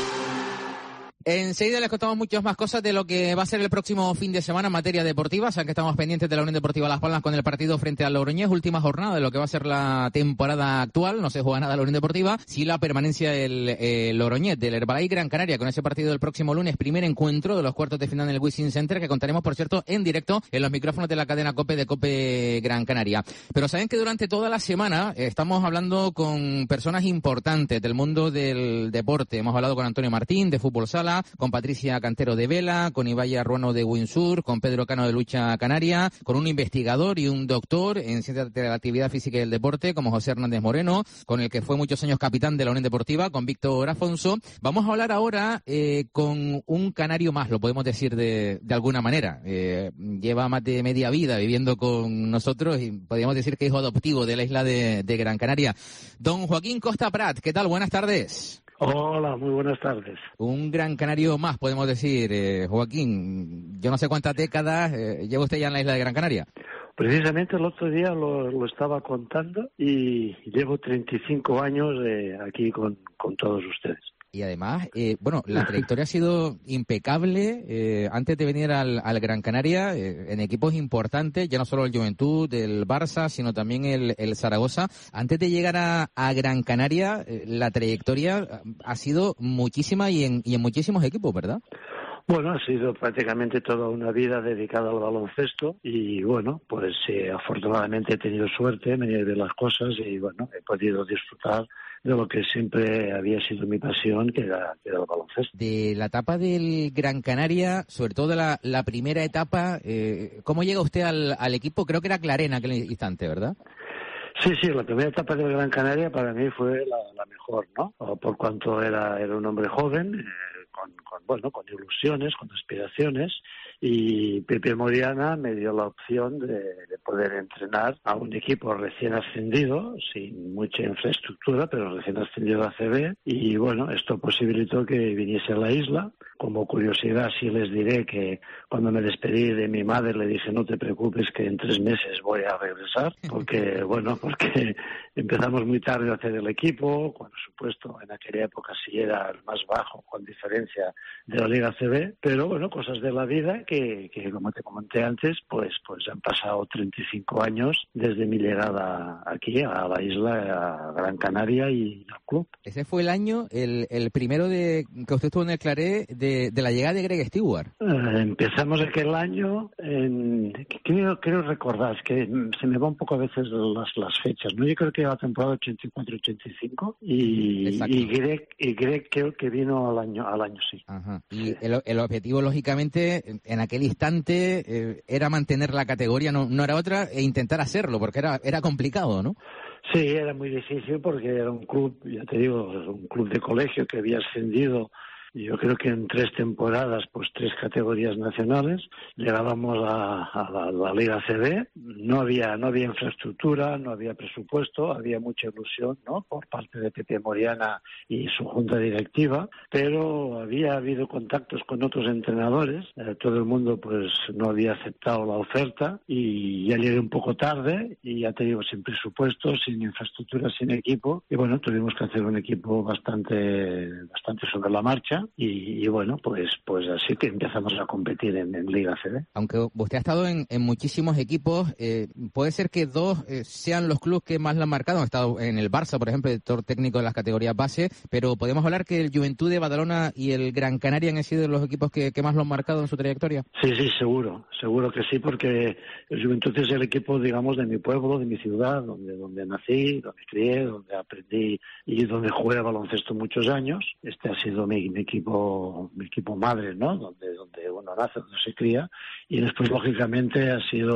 Enseguida les contamos muchas más cosas de lo que va a ser el próximo fin de semana en materia deportiva. Saben que estamos pendientes de la Unión Deportiva Las Palmas con el partido frente al Logroñés, última jornada de lo que va a ser la temporada actual. No se juega nada la Unión Deportiva, sí la permanencia del eh, Logroñés, del Herbalife Gran Canaria, con ese partido del próximo lunes, primer encuentro de los cuartos de final en el Wishing Center, que contaremos, por cierto, en directo en los micrófonos de la cadena COPE de COPE Gran Canaria. Pero saben que durante toda la semana eh, estamos hablando con personas importantes del mundo del deporte. Hemos hablado con Antonio Martín de Fútbol Sala, con Patricia Cantero de Vela, con Ibai Arruano de Windsur, con Pedro Cano de Lucha Canaria, con un investigador y un doctor en ciencias de la actividad física y el deporte, como José Hernández Moreno, con el que fue muchos años capitán de la Unión Deportiva, con Víctor Afonso. Vamos a hablar ahora eh, con un canario más, lo podemos decir de, de alguna manera. Eh, lleva más de media vida viviendo con nosotros y podríamos decir que es hijo adoptivo de la isla de, de Gran Canaria. Don Joaquín Costa Prat, ¿qué tal? Buenas tardes. Hola, muy buenas tardes. Un gran canario más, podemos decir, eh, Joaquín. Yo no sé cuántas décadas eh, lleva usted ya en la isla de Gran Canaria. Precisamente el otro día lo, lo estaba contando y llevo treinta y cinco años eh, aquí con, con todos ustedes. Y además, eh, bueno, la trayectoria ha sido impecable eh, antes de venir al, al Gran Canaria, eh, en equipos importantes, ya no solo el Juventud, el Barça, sino también el, el Zaragoza. Antes de llegar a, a Gran Canaria, eh, la trayectoria ha sido muchísima y en, y en muchísimos equipos, ¿verdad? Bueno, ha sido prácticamente toda una vida dedicada al baloncesto y bueno, pues eh, afortunadamente he tenido suerte, me he ido de las cosas y bueno, he podido disfrutar de lo que siempre había sido mi pasión, que era, que era el baloncesto. De la etapa del Gran Canaria, sobre todo la, la primera etapa, eh, ¿cómo llega usted al, al equipo? Creo que era Clarena en aquel instante, ¿verdad? Sí, sí, la primera etapa del Gran Canaria para mí fue la, la mejor, ¿no? Por cuanto era, era un hombre joven, eh, con, con, bueno, con ilusiones, con aspiraciones, y Pepe Moriana me dio la opción de, de poder entrenar a un equipo recién ascendido, sin mucha infraestructura, pero recién ascendido a A C B, y bueno, esto posibilitó que viniese a la isla. Como curiosidad, sí les diré que cuando me despedí de mi madre le dije, no te preocupes que en tres meses voy a regresar, porque, bueno, porque empezamos muy tarde a hacer el equipo, por supuesto, en aquella época sí era el más bajo, con diferencia de la Liga A C B, pero bueno, cosas de la vida que, que como te comenté antes, pues, pues han pasado treinta y cinco años desde mi llegada aquí, a la isla, a Gran Canaria y al club. Ese fue el año, el, el primero de que usted estuvo en el Claré, de De, de la llegada de Greg Stewart. Eh, empezamos aquel año, en, creo, creo recordar, es que se me va un poco a veces las, las fechas, ¿no? Yo creo que era la temporada ochenta y cuatro ochenta y cinco y, y, Greg, y Greg creo que vino al año, al año sí. Ajá. Y sí. El, el objetivo, lógicamente, en aquel instante eh, era mantener la categoría, no, no era otra, e intentar hacerlo, porque era, era complicado, ¿no? Sí, era muy difícil porque era un club, ya te digo, un club de colegio que había ascendido. Yo creo que en tres temporadas, pues tres categorías nacionales, llegábamos a, a, la, a la Liga A C B, no había no había infraestructura, no había presupuesto, había mucha ilusión, ¿no?, por parte de Pepe Moriana y su junta directiva, pero había habido contactos con otros entrenadores, eh, todo el mundo pues no había aceptado la oferta y ya llegué un poco tarde y ya te digo, sin presupuesto, sin infraestructura, sin equipo, y bueno, tuvimos que hacer un equipo bastante bastante sobre la marcha. Y, y bueno, pues pues así que empezamos a competir en, en Liga C B. Aunque usted ha estado en, en muchísimos equipos, eh, puede ser que dos eh, sean los clubes que más la han marcado. Ha estado en el Barça, por ejemplo, director técnico de las categorías base, pero podemos hablar que el Juventud de Badalona y el Gran Canaria han sido los equipos que, que más lo han marcado en su trayectoria. Sí, sí, seguro, seguro que sí, porque el Juventud es el equipo, digamos, de mi pueblo, de mi ciudad, donde donde nací, donde crié, donde aprendí y donde jugué a baloncesto muchos años. Este ha sido mi, mi equipo mi equipo madre, ¿no?, donde donde uno nace, donde se cría, y después lógicamente ha sido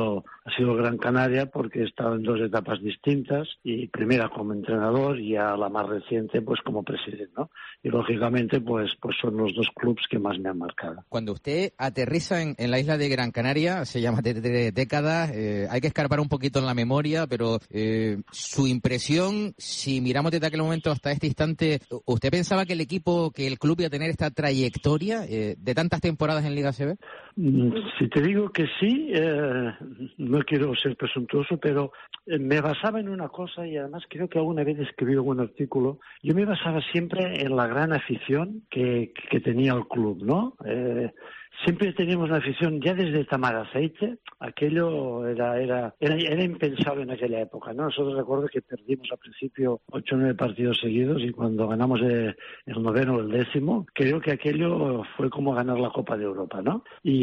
ha sido Gran Canaria porque he estado en dos etapas distintas, y primera como entrenador y a la más reciente pues como presidente, ¿no? Y lógicamente pues pues son los dos clubes que más me han marcado. Cuando usted aterriza en, en la isla de Gran Canaria, se llama de, de, de décadas, eh, hay que escarbar un poquito en la memoria, pero eh, su impresión, si miramos desde aquel momento hasta este instante, ¿usted pensaba que el equipo, que el club iba a tener esta trayectoria eh, de tantas temporadas en Liga A C B? Si te digo que sí, eh, no quiero ser presuntuoso, pero me basaba en una cosa, y además creo que alguna vez escribí algún artículo. Yo me basaba siempre en la gran afición que, que tenía el club, ¿no? Eh, Siempre teníamos una afición, ya desde Tamaraceite, aquello era, era, era, era impensable en aquella época, ¿no? Nosotros recuerdo que perdimos al principio ocho o nueve partidos seguidos, y cuando ganamos el, el noveno o el décimo, creo que aquello fue como ganar la Copa de Europa, ¿no?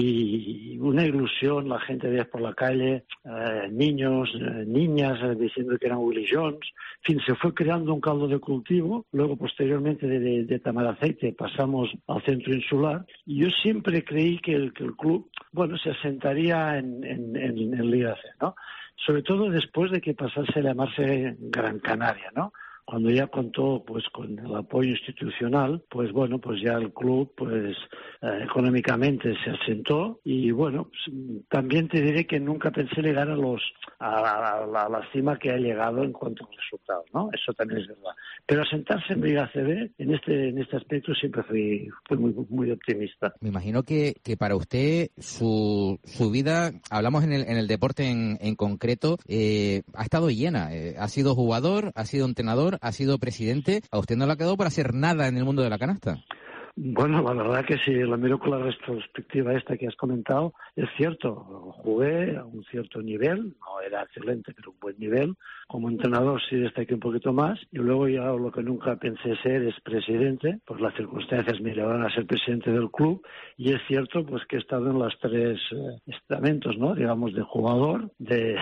Y una ilusión, la gente veía por la calle, eh, niños, eh, niñas, eh, diciendo que eran Willy Jones, en fin, se fue creando un caldo de cultivo. Luego, posteriormente, de, de, de Tamaraceite pasamos al centro insular, y yo siempre creí que el, que el club, bueno, se asentaría en, en, en, en Liga C, ¿no? Sobre todo después de que pasase a llamarse Gran Canaria, ¿no? Cuando ya contó pues con el apoyo institucional, pues bueno, pues ya el club pues eh, económicamente se asentó, y bueno, pues, también te diré que nunca pensé llegar a los a, a, a, la, a la cima que ha llegado en cuanto a resultados, ¿no? Eso también es verdad. Pero asentarse en Liga C B, en este en este aspecto siempre fui, fui muy muy optimista. Me imagino que, que para usted su su vida, hablamos en el en el deporte en, en concreto, eh, ha estado llena. Eh, ha sido jugador, ha sido entrenador, ha sido presidente. ¿A usted no le ha quedado para hacer nada en el mundo de la canasta? Bueno, la verdad que si lo miro con la retrospectiva esta que has comentado, es cierto, jugué a un cierto nivel, no era excelente, pero un buen nivel. Como entrenador sí destaqué un poquito más, y luego ya lo que nunca pensé ser es presidente, pues las circunstancias me llevaron a ser presidente del club, y es cierto pues que he estado en los tres eh, estamentos, ¿no? Digamos, de jugador, de,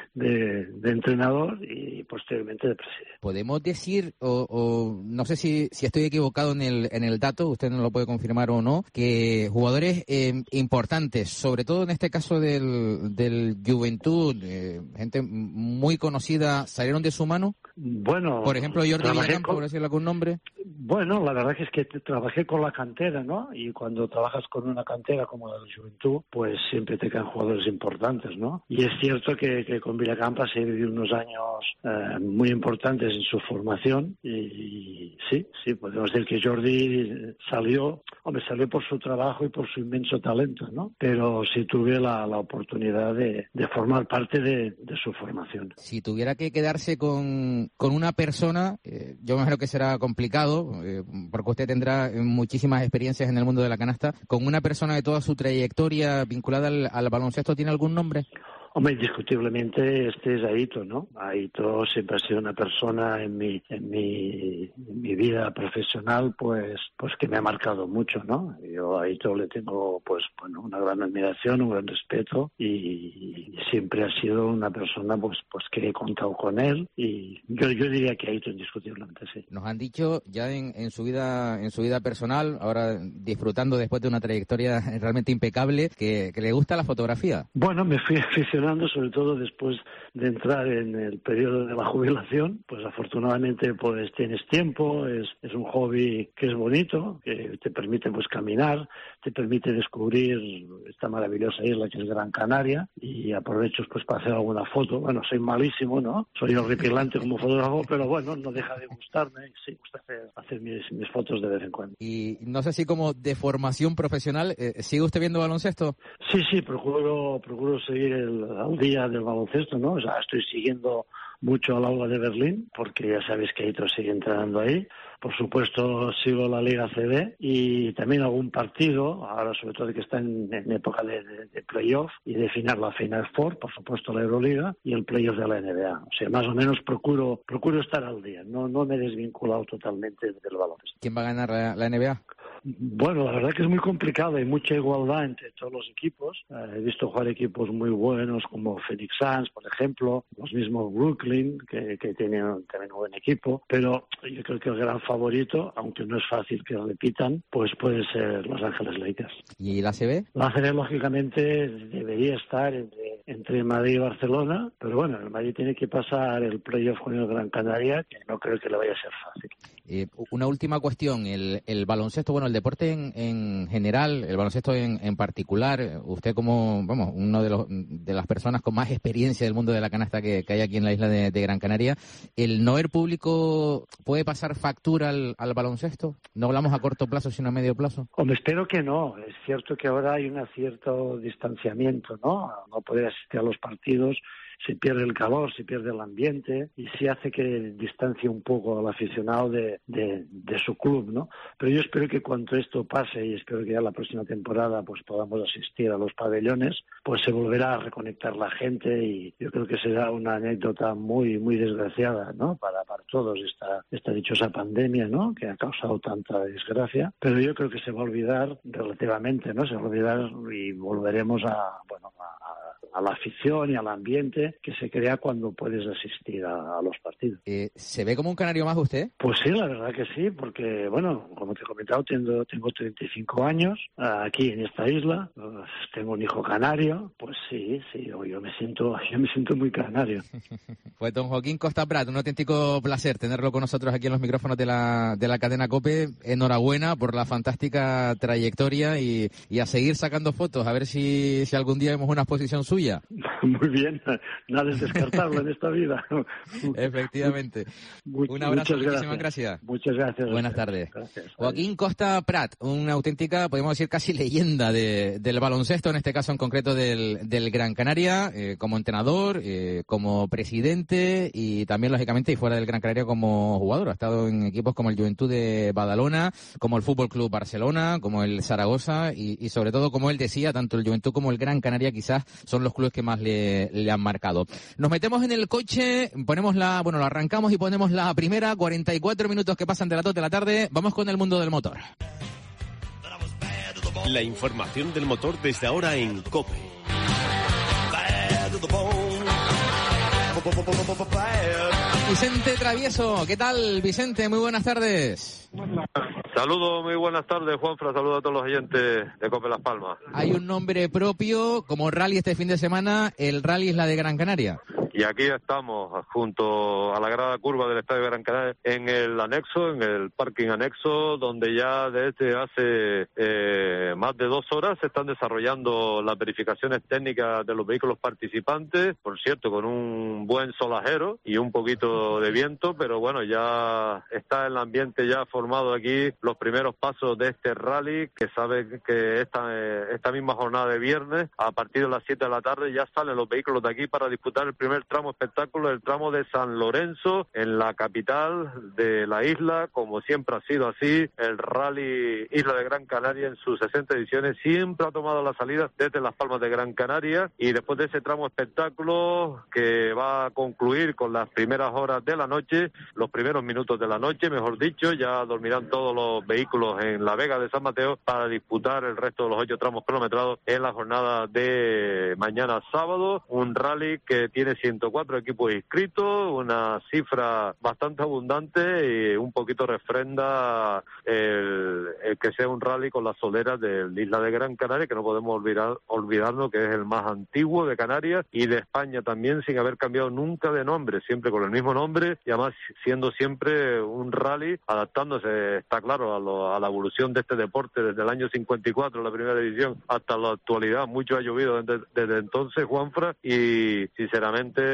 de, de entrenador y posteriormente de presidente. Podemos decir, o, o no sé si, si estoy equivocado en el, en el dato, usted no lo puede confirmar o no, que jugadores eh, importantes, sobre todo en este caso del, del Juventud, eh, gente muy conocida, salieron de su mano. Bueno, por ejemplo, Jordi Villacampa, con... por decirle algún nombre. Bueno, la verdad que es que trabajé con la cantera, ¿no? Y cuando trabajas con una cantera como la de Juventud, pues siempre te quedan jugadores importantes, ¿no? Y es cierto que, que con Villacampa se vivió unos años eh, muy importantes en su formación, y, y sí, sí, podemos decir que Jordi salió, hombre, salió por su trabajo y por su inmenso talento, ¿no? Pero sí tuve la, la oportunidad de, de formar parte de, de su formación. Si tuviera que quedarse con, con una persona, eh, yo me imagino que será complicado, eh, porque usted tendrá muchísimas experiencias en el mundo de la canasta, con una persona de toda su trayectoria vinculada al, al baloncesto, ¿tiene algún nombre? Hombre, indiscutiblemente este es Aito, ¿no? Aito siempre ha sido una persona en mi en mi, en mi vida profesional, pues pues que me ha marcado mucho, ¿no? Yo a Aito le tengo, pues bueno, una gran admiración, un gran respeto, y, y siempre ha sido una persona, pues pues que he contado con él, y yo yo diría que Aito indiscutiblemente sí. Nos han dicho ya en, en su vida en su vida personal, ahora disfrutando después de una trayectoria realmente impecable, que, que le gusta la fotografía. Bueno, me fui aficionando, sobre todo después de entrar en el periodo de la jubilación, pues afortunadamente pues tienes tiempo, es, es un hobby que es bonito, que te permite pues caminar, te permite descubrir esta maravillosa isla que es Gran Canaria, y aprovecho pues para hacer alguna foto. Bueno, soy malísimo, ¿no? Soy horripilante como fotógrafo, pero bueno, no deja de gustarme, sí, me gusta hacer, hacer mis, mis fotos de vez en cuando. Y no sé si como de formación profesional, eh, ¿sigue usted viendo baloncesto? Sí, sí, procuro, procuro seguir el al día del baloncesto, ¿no? O sea, estoy siguiendo mucho al Alba de Berlín, porque ya sabéis que Aito sigue entrenando ahí. Por supuesto, sigo la Liga C B y también algún partido, ahora sobre todo que está en, en época de, de, de playoff y de final la Final Four, por supuesto la Euroliga y el playoff de la N B A. O sea, más o menos procuro procuro estar al día, no no me he desvinculado totalmente del baloncesto. ¿Quién va a ganar la, la N B A? Bueno, la verdad que es muy complicado, hay mucha igualdad entre todos los equipos. Eh, he visto jugar equipos muy buenos como Phoenix Suns, por ejemplo, los mismos Brooklyn, que, que tienen también un buen equipo, pero yo creo que el gran favorito, aunque no es fácil que repitan, pues puede ser Los Ángeles Lakers. ¿Y la A C B? La A C B, lógicamente, debería estar entre entre Madrid y Barcelona, pero bueno, el Madrid tiene que pasar el playoff con el Gran Canaria, que no creo que le vaya a ser fácil. Eh, una última cuestión, el, el baloncesto, bueno, el deporte en, en general, el baloncesto en, en particular, usted como, vamos, uno de los de las personas con más experiencia del mundo de la canasta que, que hay aquí en la isla de, de Gran Canaria, ¿el no ver público puede pasar factura al, al baloncesto? No hablamos a corto plazo, sino a medio plazo. Hombre, espero que no. Es cierto que ahora hay un cierto distanciamiento, ¿no? No poder asistir a los partidos, se pierde el calor, se pierde el ambiente y sí hace que distancie un poco al aficionado de, de, de su club, ¿no? Pero yo espero que cuando esto pase, y espero que ya la próxima temporada pues podamos asistir a los pabellones, pues se volverá a reconectar la gente y yo creo que será una anécdota muy muy desgraciada, ¿no? Para, para todos esta, esta dichosa pandemia, ¿no? Que ha causado tanta desgracia, pero yo creo que se va a olvidar relativamente, ¿no? Se va a olvidar y volveremos a, bueno, a, a la afición y al ambiente que se crea cuando puedes asistir a, a los partidos. Eh, ¿Se ve como un canario más usted? Pues sí, la verdad que sí, porque, bueno, como te he comentado, tengo, tengo treinta y cinco años aquí en esta isla, tengo un hijo canario, pues sí, sí, yo, yo me siento yo me siento muy canario. Pues don Joaquín Costa Prat, un auténtico placer tenerlo con nosotros aquí en los micrófonos de la, de la cadena COPE. Enhorabuena por la fantástica trayectoria y, y a seguir sacando fotos, a ver si, si algún día vemos una exposición suya. Muy bien, nada es descartable en esta vida. Efectivamente. Un abrazo, muchísimas gracias. Muchas gracias. Buenas tardes. Gracias. Joaquín Costa Prat, una auténtica, podemos decir casi leyenda de, del baloncesto, en este caso en concreto del, del Gran Canaria, eh, como entrenador, eh, como presidente y también, lógicamente, y fuera del Gran Canaria como jugador. Ha estado en equipos como el Juventud de Badalona, como el Fútbol Club Barcelona, como el Zaragoza y, y sobre todo, como él decía, tanto el Juventud como el Gran Canaria quizás son los clubes que más le, le han marcado. Nos metemos en el coche, ponemos la, bueno, lo arrancamos y ponemos la primera, cuarenta y cuatro minutos que pasan de las dos de la tarde. Vamos con el mundo del motor. La información del motor desde ahora en COPE. Vicente Travieso, ¿qué tal, Vicente? Muy buenas tardes. Saludos, muy buenas tardes, Juanfra, saludos a todos los oyentes de COPE Las Palmas. Hay un nombre propio como rally este fin de semana, el Rally Isla de Gran Canaria. Y aquí estamos, junto a la grada curva del Estadio de Gran Canaria, en el anexo, en el parking anexo, donde ya desde hace eh, más de dos horas se están desarrollando las verificaciones técnicas de los vehículos participantes, por cierto, con un buen solajero y un poquito de viento, pero bueno, ya está el ambiente ya formado aquí, los primeros pasos de este rally, que sabe que esta, esta misma jornada de viernes, a partir de las siete de la tarde, ya salen los vehículos de aquí para disputar el primer tramo espectáculo, el tramo de San Lorenzo, en la capital de la isla, como siempre ha sido así. El Rally Isla de Gran Canaria en sus sesenta ediciones siempre ha tomado la salida desde Las Palmas de Gran Canaria, y después de ese tramo espectáculo que va a concluir con las primeras horas de la noche, los primeros minutos de la noche, mejor dicho, ya dormirán todos los vehículos en la Vega de San Mateo para disputar el resto de los ocho tramos cronometrados en la jornada de mañana sábado. Un rally que tiene ciento cuatro equipos inscritos, una cifra bastante abundante y un poquito refrenda el, el que sea un rally con las soleras de la isla de Gran Canaria, que no podemos olvidar olvidarnos que es el más antiguo de Canarias y de España también, sin haber cambiado nunca de nombre, siempre con el mismo nombre y además siendo siempre un rally, adaptándose, está claro, a, lo, a la evolución de este deporte desde el año cincuenta y cuatro, la primera división, hasta la actualidad. Mucho ha llovido desde, desde entonces, Juanfra, y sinceramente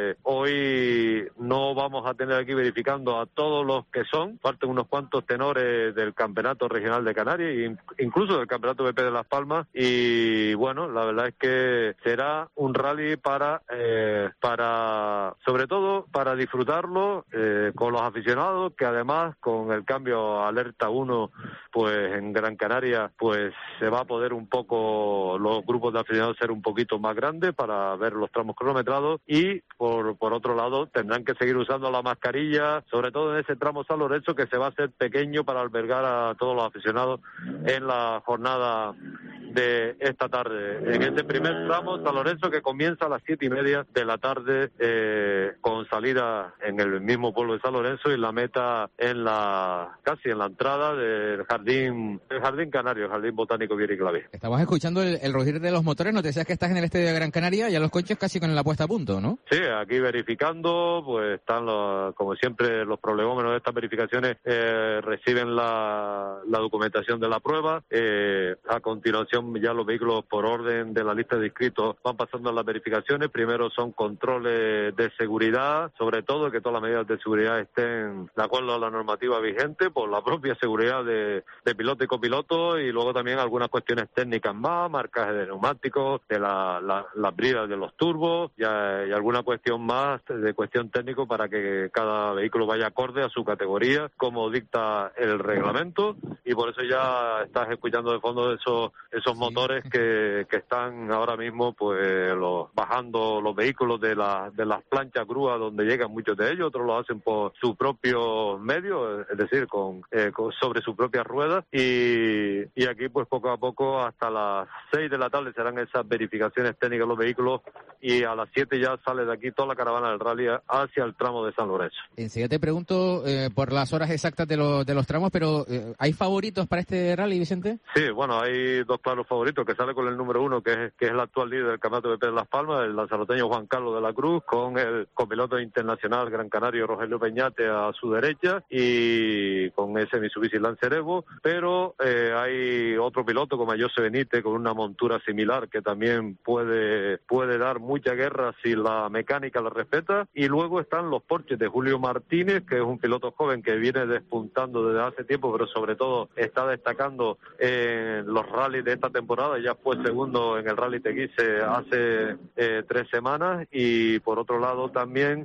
hoy no vamos a tener aquí verificando a todos los que son, faltan unos cuantos tenores del Campeonato Regional de Canarias e incluso del Campeonato B P de Las Palmas, y bueno, la verdad es que será un rally para, eh, para sobre todo para disfrutarlo eh, con los aficionados, que además con el cambio a alerta uno pues en Gran Canaria pues se va a poder un poco los grupos de aficionados ser un poquito más grandes para ver los tramos cronometrados, y por, por otro lado tendrán que seguir usando la mascarilla, sobre todo en ese tramo San Lorenzo, que se va a hacer pequeño para albergar a todos los aficionados en la jornada de esta tarde. En ese primer tramo, San Lorenzo, que comienza a las siete y media de la tarde, eh, con salida en el mismo pueblo de San Lorenzo y la meta en la casi en la entrada del jardín el jardín canario, el jardín botánico Vieri Clavé. Estamos escuchando el, el rugir de los motores. ¿No te decías que estás en el estadio de Gran Canaria? Ya los coches casi con la puesta a punto, ¿no? Sí, aquí verificando, pues están los, como siempre, los prolegómenos de estas verificaciones eh, reciben la, la documentación de la prueba. Eh, a continuación ya los vehículos por orden de la lista de inscritos van pasando las verificaciones. Primero son controles de seguridad, sobre todo que todas las medidas de seguridad estén de acuerdo a la normativa vigente por la propia seguridad de, de piloto y copiloto, y luego también algunas cuestiones técnicas más, marcaje de neumáticos, de la, la, las bridas de los turbos y, y alguna cuestión más de cuestión técnico para que cada vehículo vaya acorde a su categoría como dicta el reglamento, y por eso ya estás escuchando de fondo esos esos motores que, que están ahora mismo pues los, bajando los vehículos de, la, de las planchas grúas donde llegan muchos de ellos, otros lo hacen por su propio medio, es decir, con, eh, con sobre sus propias ruedas, y, y aquí pues poco a poco hasta las seis de la tarde serán esas verificaciones técnicas de los vehículos, y a las siete ya sale de aquí toda la caravana del rally hacia el tramo de San Lorenzo. Enseguida te pregunto eh, por las horas exactas de, lo, de los tramos, pero eh, ¿hay favoritos para este rally, Vicente? Sí, bueno, hay dos claros favoritos, que sale con el número uno, que es, que es el actual líder del campeonato de Pedro Las Palmas, el lanzaroteño Juan Carlos de la Cruz, con el copiloto internacional gran canario Rogelio Peñate a su derecha, y con ese Mitsubishi Lancer Evo, pero eh, hay otro piloto como Jose Benítez con una montura similar que también puede, puede dar mucha guerra si la mecánica la respeta, y luego están los Porsches de Julio Martínez, que es un piloto joven que viene despuntando desde hace tiempo, pero sobre todo está destacando en los rallies de esta temporada. Ya fue segundo en el Rally Teguise hace eh, tres semanas, y por otro lado también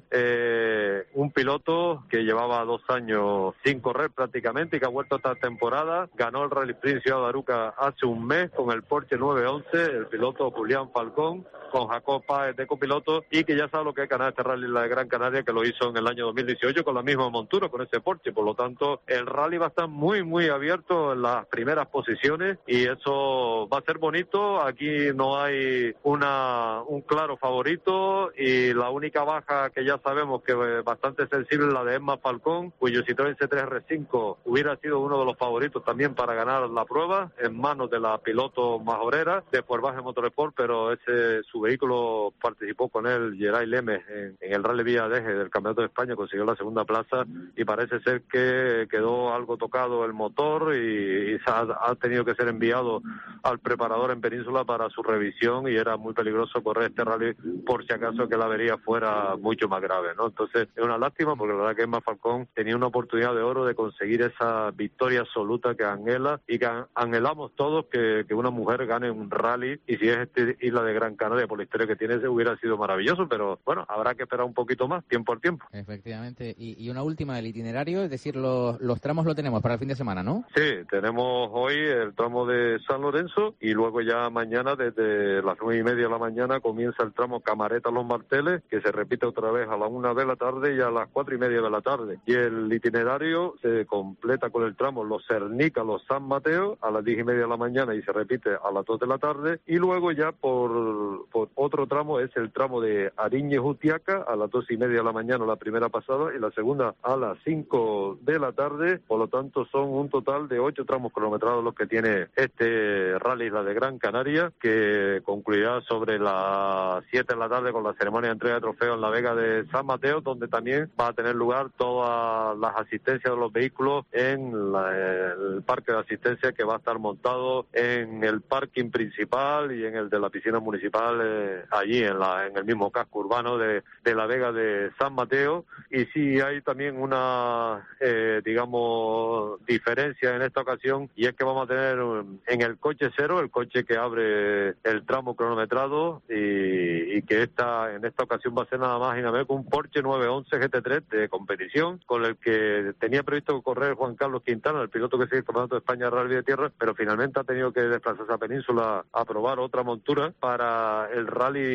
eh, un piloto que llevaba dos años sin correr prácticamente y que ha vuelto esta temporada, ganó el Rally Sprint Ciudad de Aruca hace un mes con el Porsche nueve once, el piloto Julián Falcón, con Jacob Páez de copiloto, y que ya sabe lo que es ganar este rally la de Gran Canaria, que lo hizo en el año dos mil dieciocho con la misma montura, con ese Porsche. Por lo tanto, el rally va a estar muy, muy abierto en las primeras posiciones, y eso va a ser bonito. Aquí no hay una un claro favorito, y la única baja que ya sabemos que es bastante sensible es la de Emma Falcón, cuyo Citroën C tres R cinco hubiera sido uno de los favoritos también para ganar la prueba, en manos de la piloto majorera de Forbaje Motorsport, pero ese su vehículo participó con él Geray Lemes en, en el Rally Vía Deje del Campeonato de España, consiguió la segunda plaza, y parece ser que quedó algo tocado el motor y, y ha, ha tenido que ser enviado al preparador en Península para su revisión, y era muy peligroso correr este rally por si acaso que la avería fuera mucho más grave, ¿no? Entonces es una lástima, porque la verdad que Emma Falcón tenía una oportunidad de oro de conseguir esa victoria absoluta que anhela y que anhelamos todos, que, que una mujer gane un rally, y si es este Isla de Gran Canaria por la historia que tiene, ese hubiera sido maravilloso, pero bueno, habrá que esperar un poquito más, tiempo al tiempo. Efectivamente, y, y una última del itinerario, es decir, los, los tramos lo tenemos para el fin de semana, ¿no? Sí, tenemos hoy el tramo de San Lorenzo, y luego ya mañana desde las nueve y media de la mañana comienza el tramo Camareta Los Marteles, que se repite otra vez a la una de la tarde y a las cuatro y media de la tarde, y el itinerario se completa con el tramo Los Cernica, Los San Mateo a las diez y media de la mañana, y se repite a las dos de la tarde, y luego ya por, por otro tramo es el tramo de Ariñez Utiaca a las dos y media de la mañana la primera pasada, y la segunda a las cinco de la tarde. Por lo tanto son un total de ocho tramos cronometrados los que tiene este rally Isla de Gran Canaria, que concluirá sobre las siete de la tarde con la ceremonia de entrega de trofeos en la Vega de San Mateo, donde también va a tener lugar todas las asistencias de los vehículos en la, el parque de asistencia, que va a estar montado en el parking principal y en el de la piscina municipal, eh, allí en, la, en el mismo casco urbano de, de la Vega de San Mateo. Y sí hay también una, eh, digamos, diferencia en esta ocasión, y es que vamos a tener en el coche cero, el coche que abre el tramo cronometrado, y, y que esta en esta ocasión va a ser nada más y nada menos que un Porsche nueve once G T tres de competición, con el que tenía previsto correr Juan Carlos Quintana, el piloto que sigue el Campeonato de España Rally de Tierra, pero finalmente ha tenido que desplazarse a Península a probar otra montura para el Rally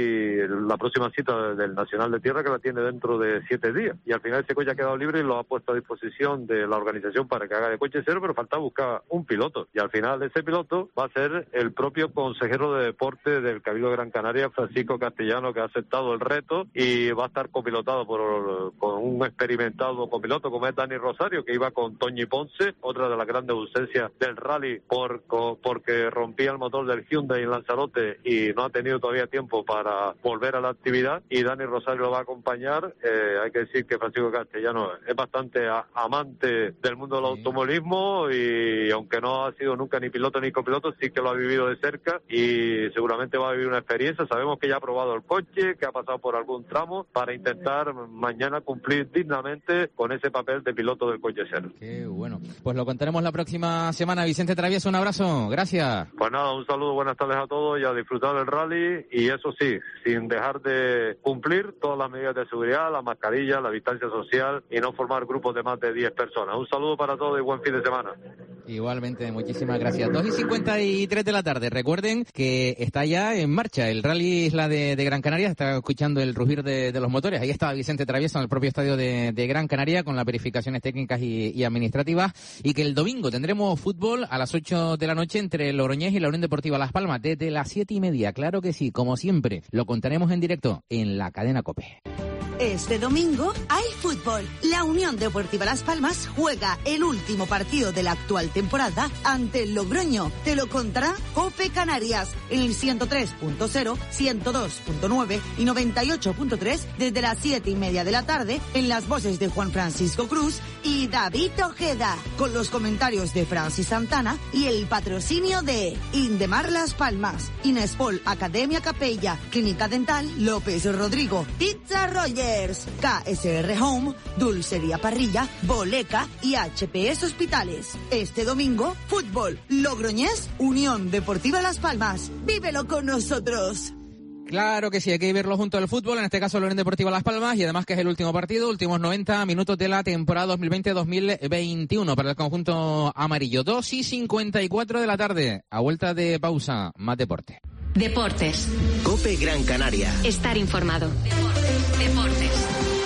y la próxima cita del Nacional de Tierra, que la tiene dentro de siete días. Y al final ese coche ha quedado libre y lo ha puesto a disposición de la organización para que haga de coche cero, pero falta buscar un piloto. Y al final ese piloto va a ser el propio consejero de deporte del Cabildo de Gran Canaria, Francisco Castellano, que ha aceptado el reto y va a estar copilotado por con un experimentado copiloto como es Dani Rosario, que iba con Toñi Ponce, otra de las grandes ausencias del rally por, porque rompía el motor del Hyundai en Lanzarote y no ha tenido todavía tiempo para volver a la actividad, y Dani Rosario lo va a acompañar. Eh, hay que decir que Francisco Castellano es bastante a, amante del mundo del automovilismo y aunque no ha sido nunca ni piloto ni copiloto, sí que lo ha vivido de cerca y seguramente va a vivir una experiencia. Sabemos que ya ha probado el coche, que ha pasado por algún tramo para intentar mañana cumplir dignamente con ese papel de piloto del coche cero. Qué bueno. Pues lo contaremos la próxima semana. Vicente Travieso, un abrazo. Gracias. Pues nada, un saludo, buenas tardes a todos y a disfrutar del rally, y eso sí, sin dejar de cumplir todas las medidas de seguridad, la mascarilla, la distancia social y no formar grupos de más de diez personas. Un saludo para todos y buen fin de semana. Igualmente, muchísimas gracias. dos y cincuenta y tres de la tarde. Recuerden que está ya en marcha el Rally Isla de, de Gran Canaria. Está escuchando el rugir de, de los motores. Ahí está Vicente Travieso en el propio estadio de, de Gran Canaria con las verificaciones técnicas y, y administrativas. Y que el domingo tendremos fútbol a las ocho de la noche entre Logroñés y la Unión Deportiva Las Palmas desde las siete y media. Claro que sí, como siempre. Lo contaremos en directo en la cadena COPE. Este domingo hay fútbol. La Unión Deportiva Las Palmas juega el último partido de la actual temporada ante el Logroño. Te lo contará COPE Canarias en el ciento tres punto cero, ciento dos punto nueve y noventa y ocho punto tres desde las siete y media de la tarde en las voces de Juan Francisco Cruz y David Ojeda, con los comentarios de Francis Santana y el patrocinio de Indemar Las Palmas, Inespol Academia Capella, Clínica Dental López Rodrigo, Pizza Roger, K S R Home, Dulcería Parrilla, Boleca y H P S Hospitales. Este domingo, fútbol, Logroñés, Unión Deportiva Las Palmas. ¡Vívelo con nosotros! Claro que sí, hay que verlo junto al fútbol, en este caso la Unión Deportiva Las Palmas, y además que es el último partido, últimos noventa minutos de la temporada dos mil veinte dos mil veintiuno para el conjunto amarillo. dos y cincuenta y cuatro de la tarde, a vuelta de pausa, más deporte. Deportes. COPE Gran Canaria. Estar informado. Deportes. Deportes.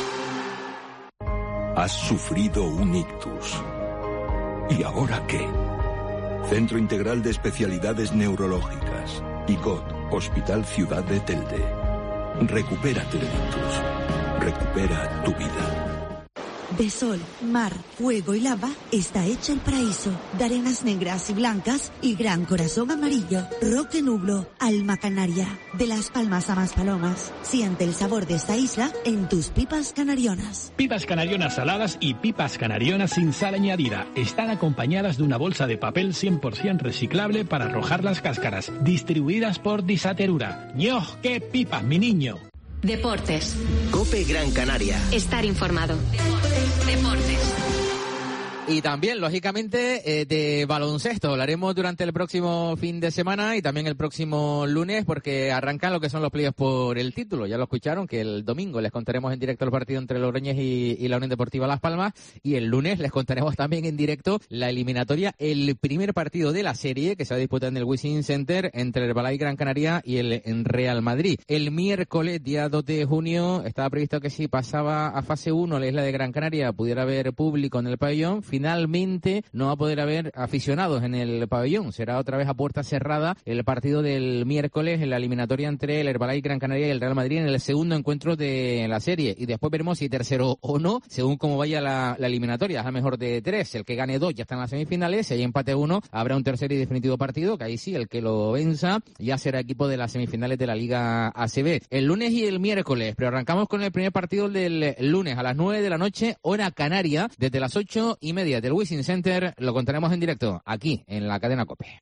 Has sufrido un ictus. ¿Y ahora qué? Centro Integral de Especialidades Neurológicas. I C O T, Hospital Ciudad de Telde. Recupérate del ictus. Recupera tu vida. De sol, mar, fuego y lava está hecha el paraíso. De arenas negras y blancas y gran corazón amarillo. Roque Nublo, Alma Canaria. De Las Palmas a Maspalomas. Siente el sabor de esta isla en tus pipas canarionas. Pipas canarionas saladas y pipas canarionas sin sal añadida. Están acompañadas de una bolsa de papel cien por ciento reciclable para arrojar las cáscaras. Distribuidas por Disaterura. ¡Ñoj, qué pipas, mi niño! Deportes. COPE Gran Canaria. Estar informado. Deportes. Deportes. Y también, lógicamente, eh, de baloncesto. Hablaremos durante el próximo fin de semana y también el próximo lunes, porque arrancan lo que son los playoffs por el título. Ya lo escucharon, que el domingo les contaremos en directo el partido entre Logroñés y, y la Unión Deportiva Las Palmas. Y el lunes les contaremos también en directo la eliminatoria, el primer partido de la serie que se va a disputar en el Wizzing Center entre el Herbalife Gran Canaria y el Real Madrid. El miércoles, día dos de junio, estaba previsto que si pasaba a fase uno la isla de Gran Canaria pudiera haber público en el pabellón. Finalmente no va a poder haber aficionados en el pabellón. Será otra vez a puerta cerrada el partido del miércoles en la eliminatoria entre el Herbalife Gran Canaria y el Real Madrid en el segundo encuentro de la serie. Y después veremos si tercero o no, según cómo vaya la, la eliminatoria. Es la mejor de tres. El que gane dos ya está en las semifinales. Si hay empate uno, habrá un tercer y definitivo partido, que ahí sí, el que lo venza ya será equipo de las semifinales de la Liga A C B. El lunes y el miércoles, pero arrancamos con el primer partido del lunes a las nueve de la noche, hora canaria, desde las ocho y media del Wizzing Center. Lo contaremos en directo aquí en la cadena COPE.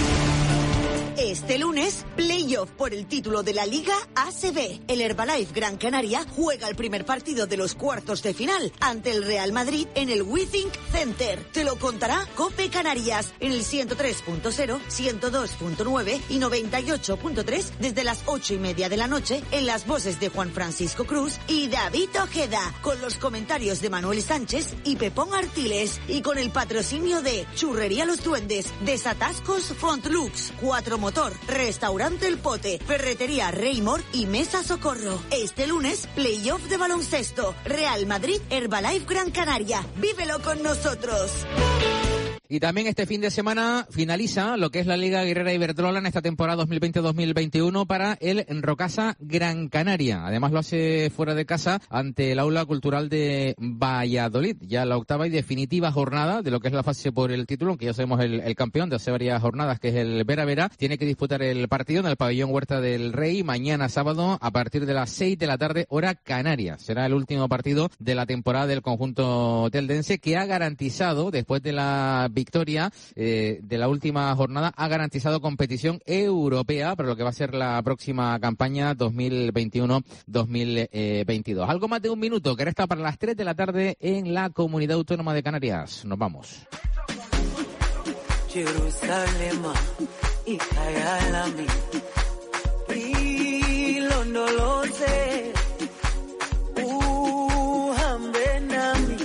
Este lunes, playoff por el título de la Liga A C B. El Herbalife Gran Canaria juega el primer partido de los cuartos de final ante el Real Madrid en el Wizzing Center. Te lo contará COPE Canarias en el ciento tres punto cero, ciento dos punto nueve y noventa y ocho punto tres desde las ocho y media de la noche en las voces de Juan Francisco Cruz y David Ojeda, con los comentarios de Manuel Sánchez y Pepón Artiles y con el patrocinio de Churrería Los Duendes, Desatascos Frontlux, Cuatro Automotor, Restaurante El Pote, Ferretería Raymore y Mesa Socorro. Este lunes, playoff de baloncesto, Real Madrid, Herbalife Gran Canaria. ¡Vívelo con nosotros! Y también este fin de semana finaliza lo que es la Liga Guerrera Iberdrola en esta temporada dos mil veinte dos mil veintiuno para el Rocasa Gran Canaria. Además lo hace fuera de casa ante el Aula Cultural de Valladolid. Ya la octava y definitiva jornada de lo que es la fase por el título, aunque ya sabemos el, el campeón de hace varias jornadas, que es el Vera Vera, tiene que disputar el partido en el pabellón Huerta del Rey mañana sábado a partir de las seis de la tarde, hora canaria. Será el último partido de la temporada del conjunto teldense, que ha garantizado, después de la victoria eh, de la última jornada, ha garantizado competición europea para lo que va a ser la próxima campaña dos mil veintiuno dos mil veintidós. Algo más de un minuto que resta para las tres de la tarde en la Comunidad Autónoma de Canarias. Nos vamos. Jerusalem, Ikayalami, Ilondoloze, Uhambenami.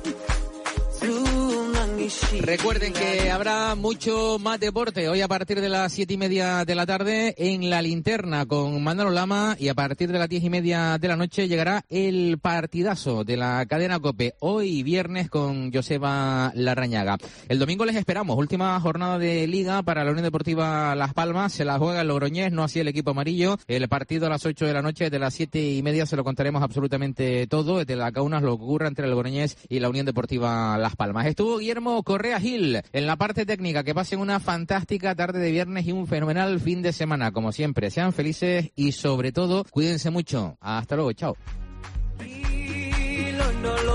Recuerden que habrá mucho más deporte hoy a partir de las siete y media de la tarde en La Linterna con Manolo Lama, y a partir de las diez y media de la noche llegará el partidazo de la cadena COPE, hoy viernes, con Joseba Larrañaga. El domingo les esperamos, última jornada de Liga para la Unión Deportiva Las Palmas, se la juega el Logroñés, no así el equipo amarillo. El partido a las ocho de la noche, de las siete y media se lo contaremos absolutamente todo, desde la Kaunas, lo que ocurra entre el Logroñés y la Unión Deportiva Las Palmas. Estuvo Guillermo Correa Gil en la parte técnica. Que pasen una fantástica tarde de viernes y un fenomenal fin de semana. Como siempre, sean felices y sobre todo cuídense mucho. Hasta luego, chao. No, no,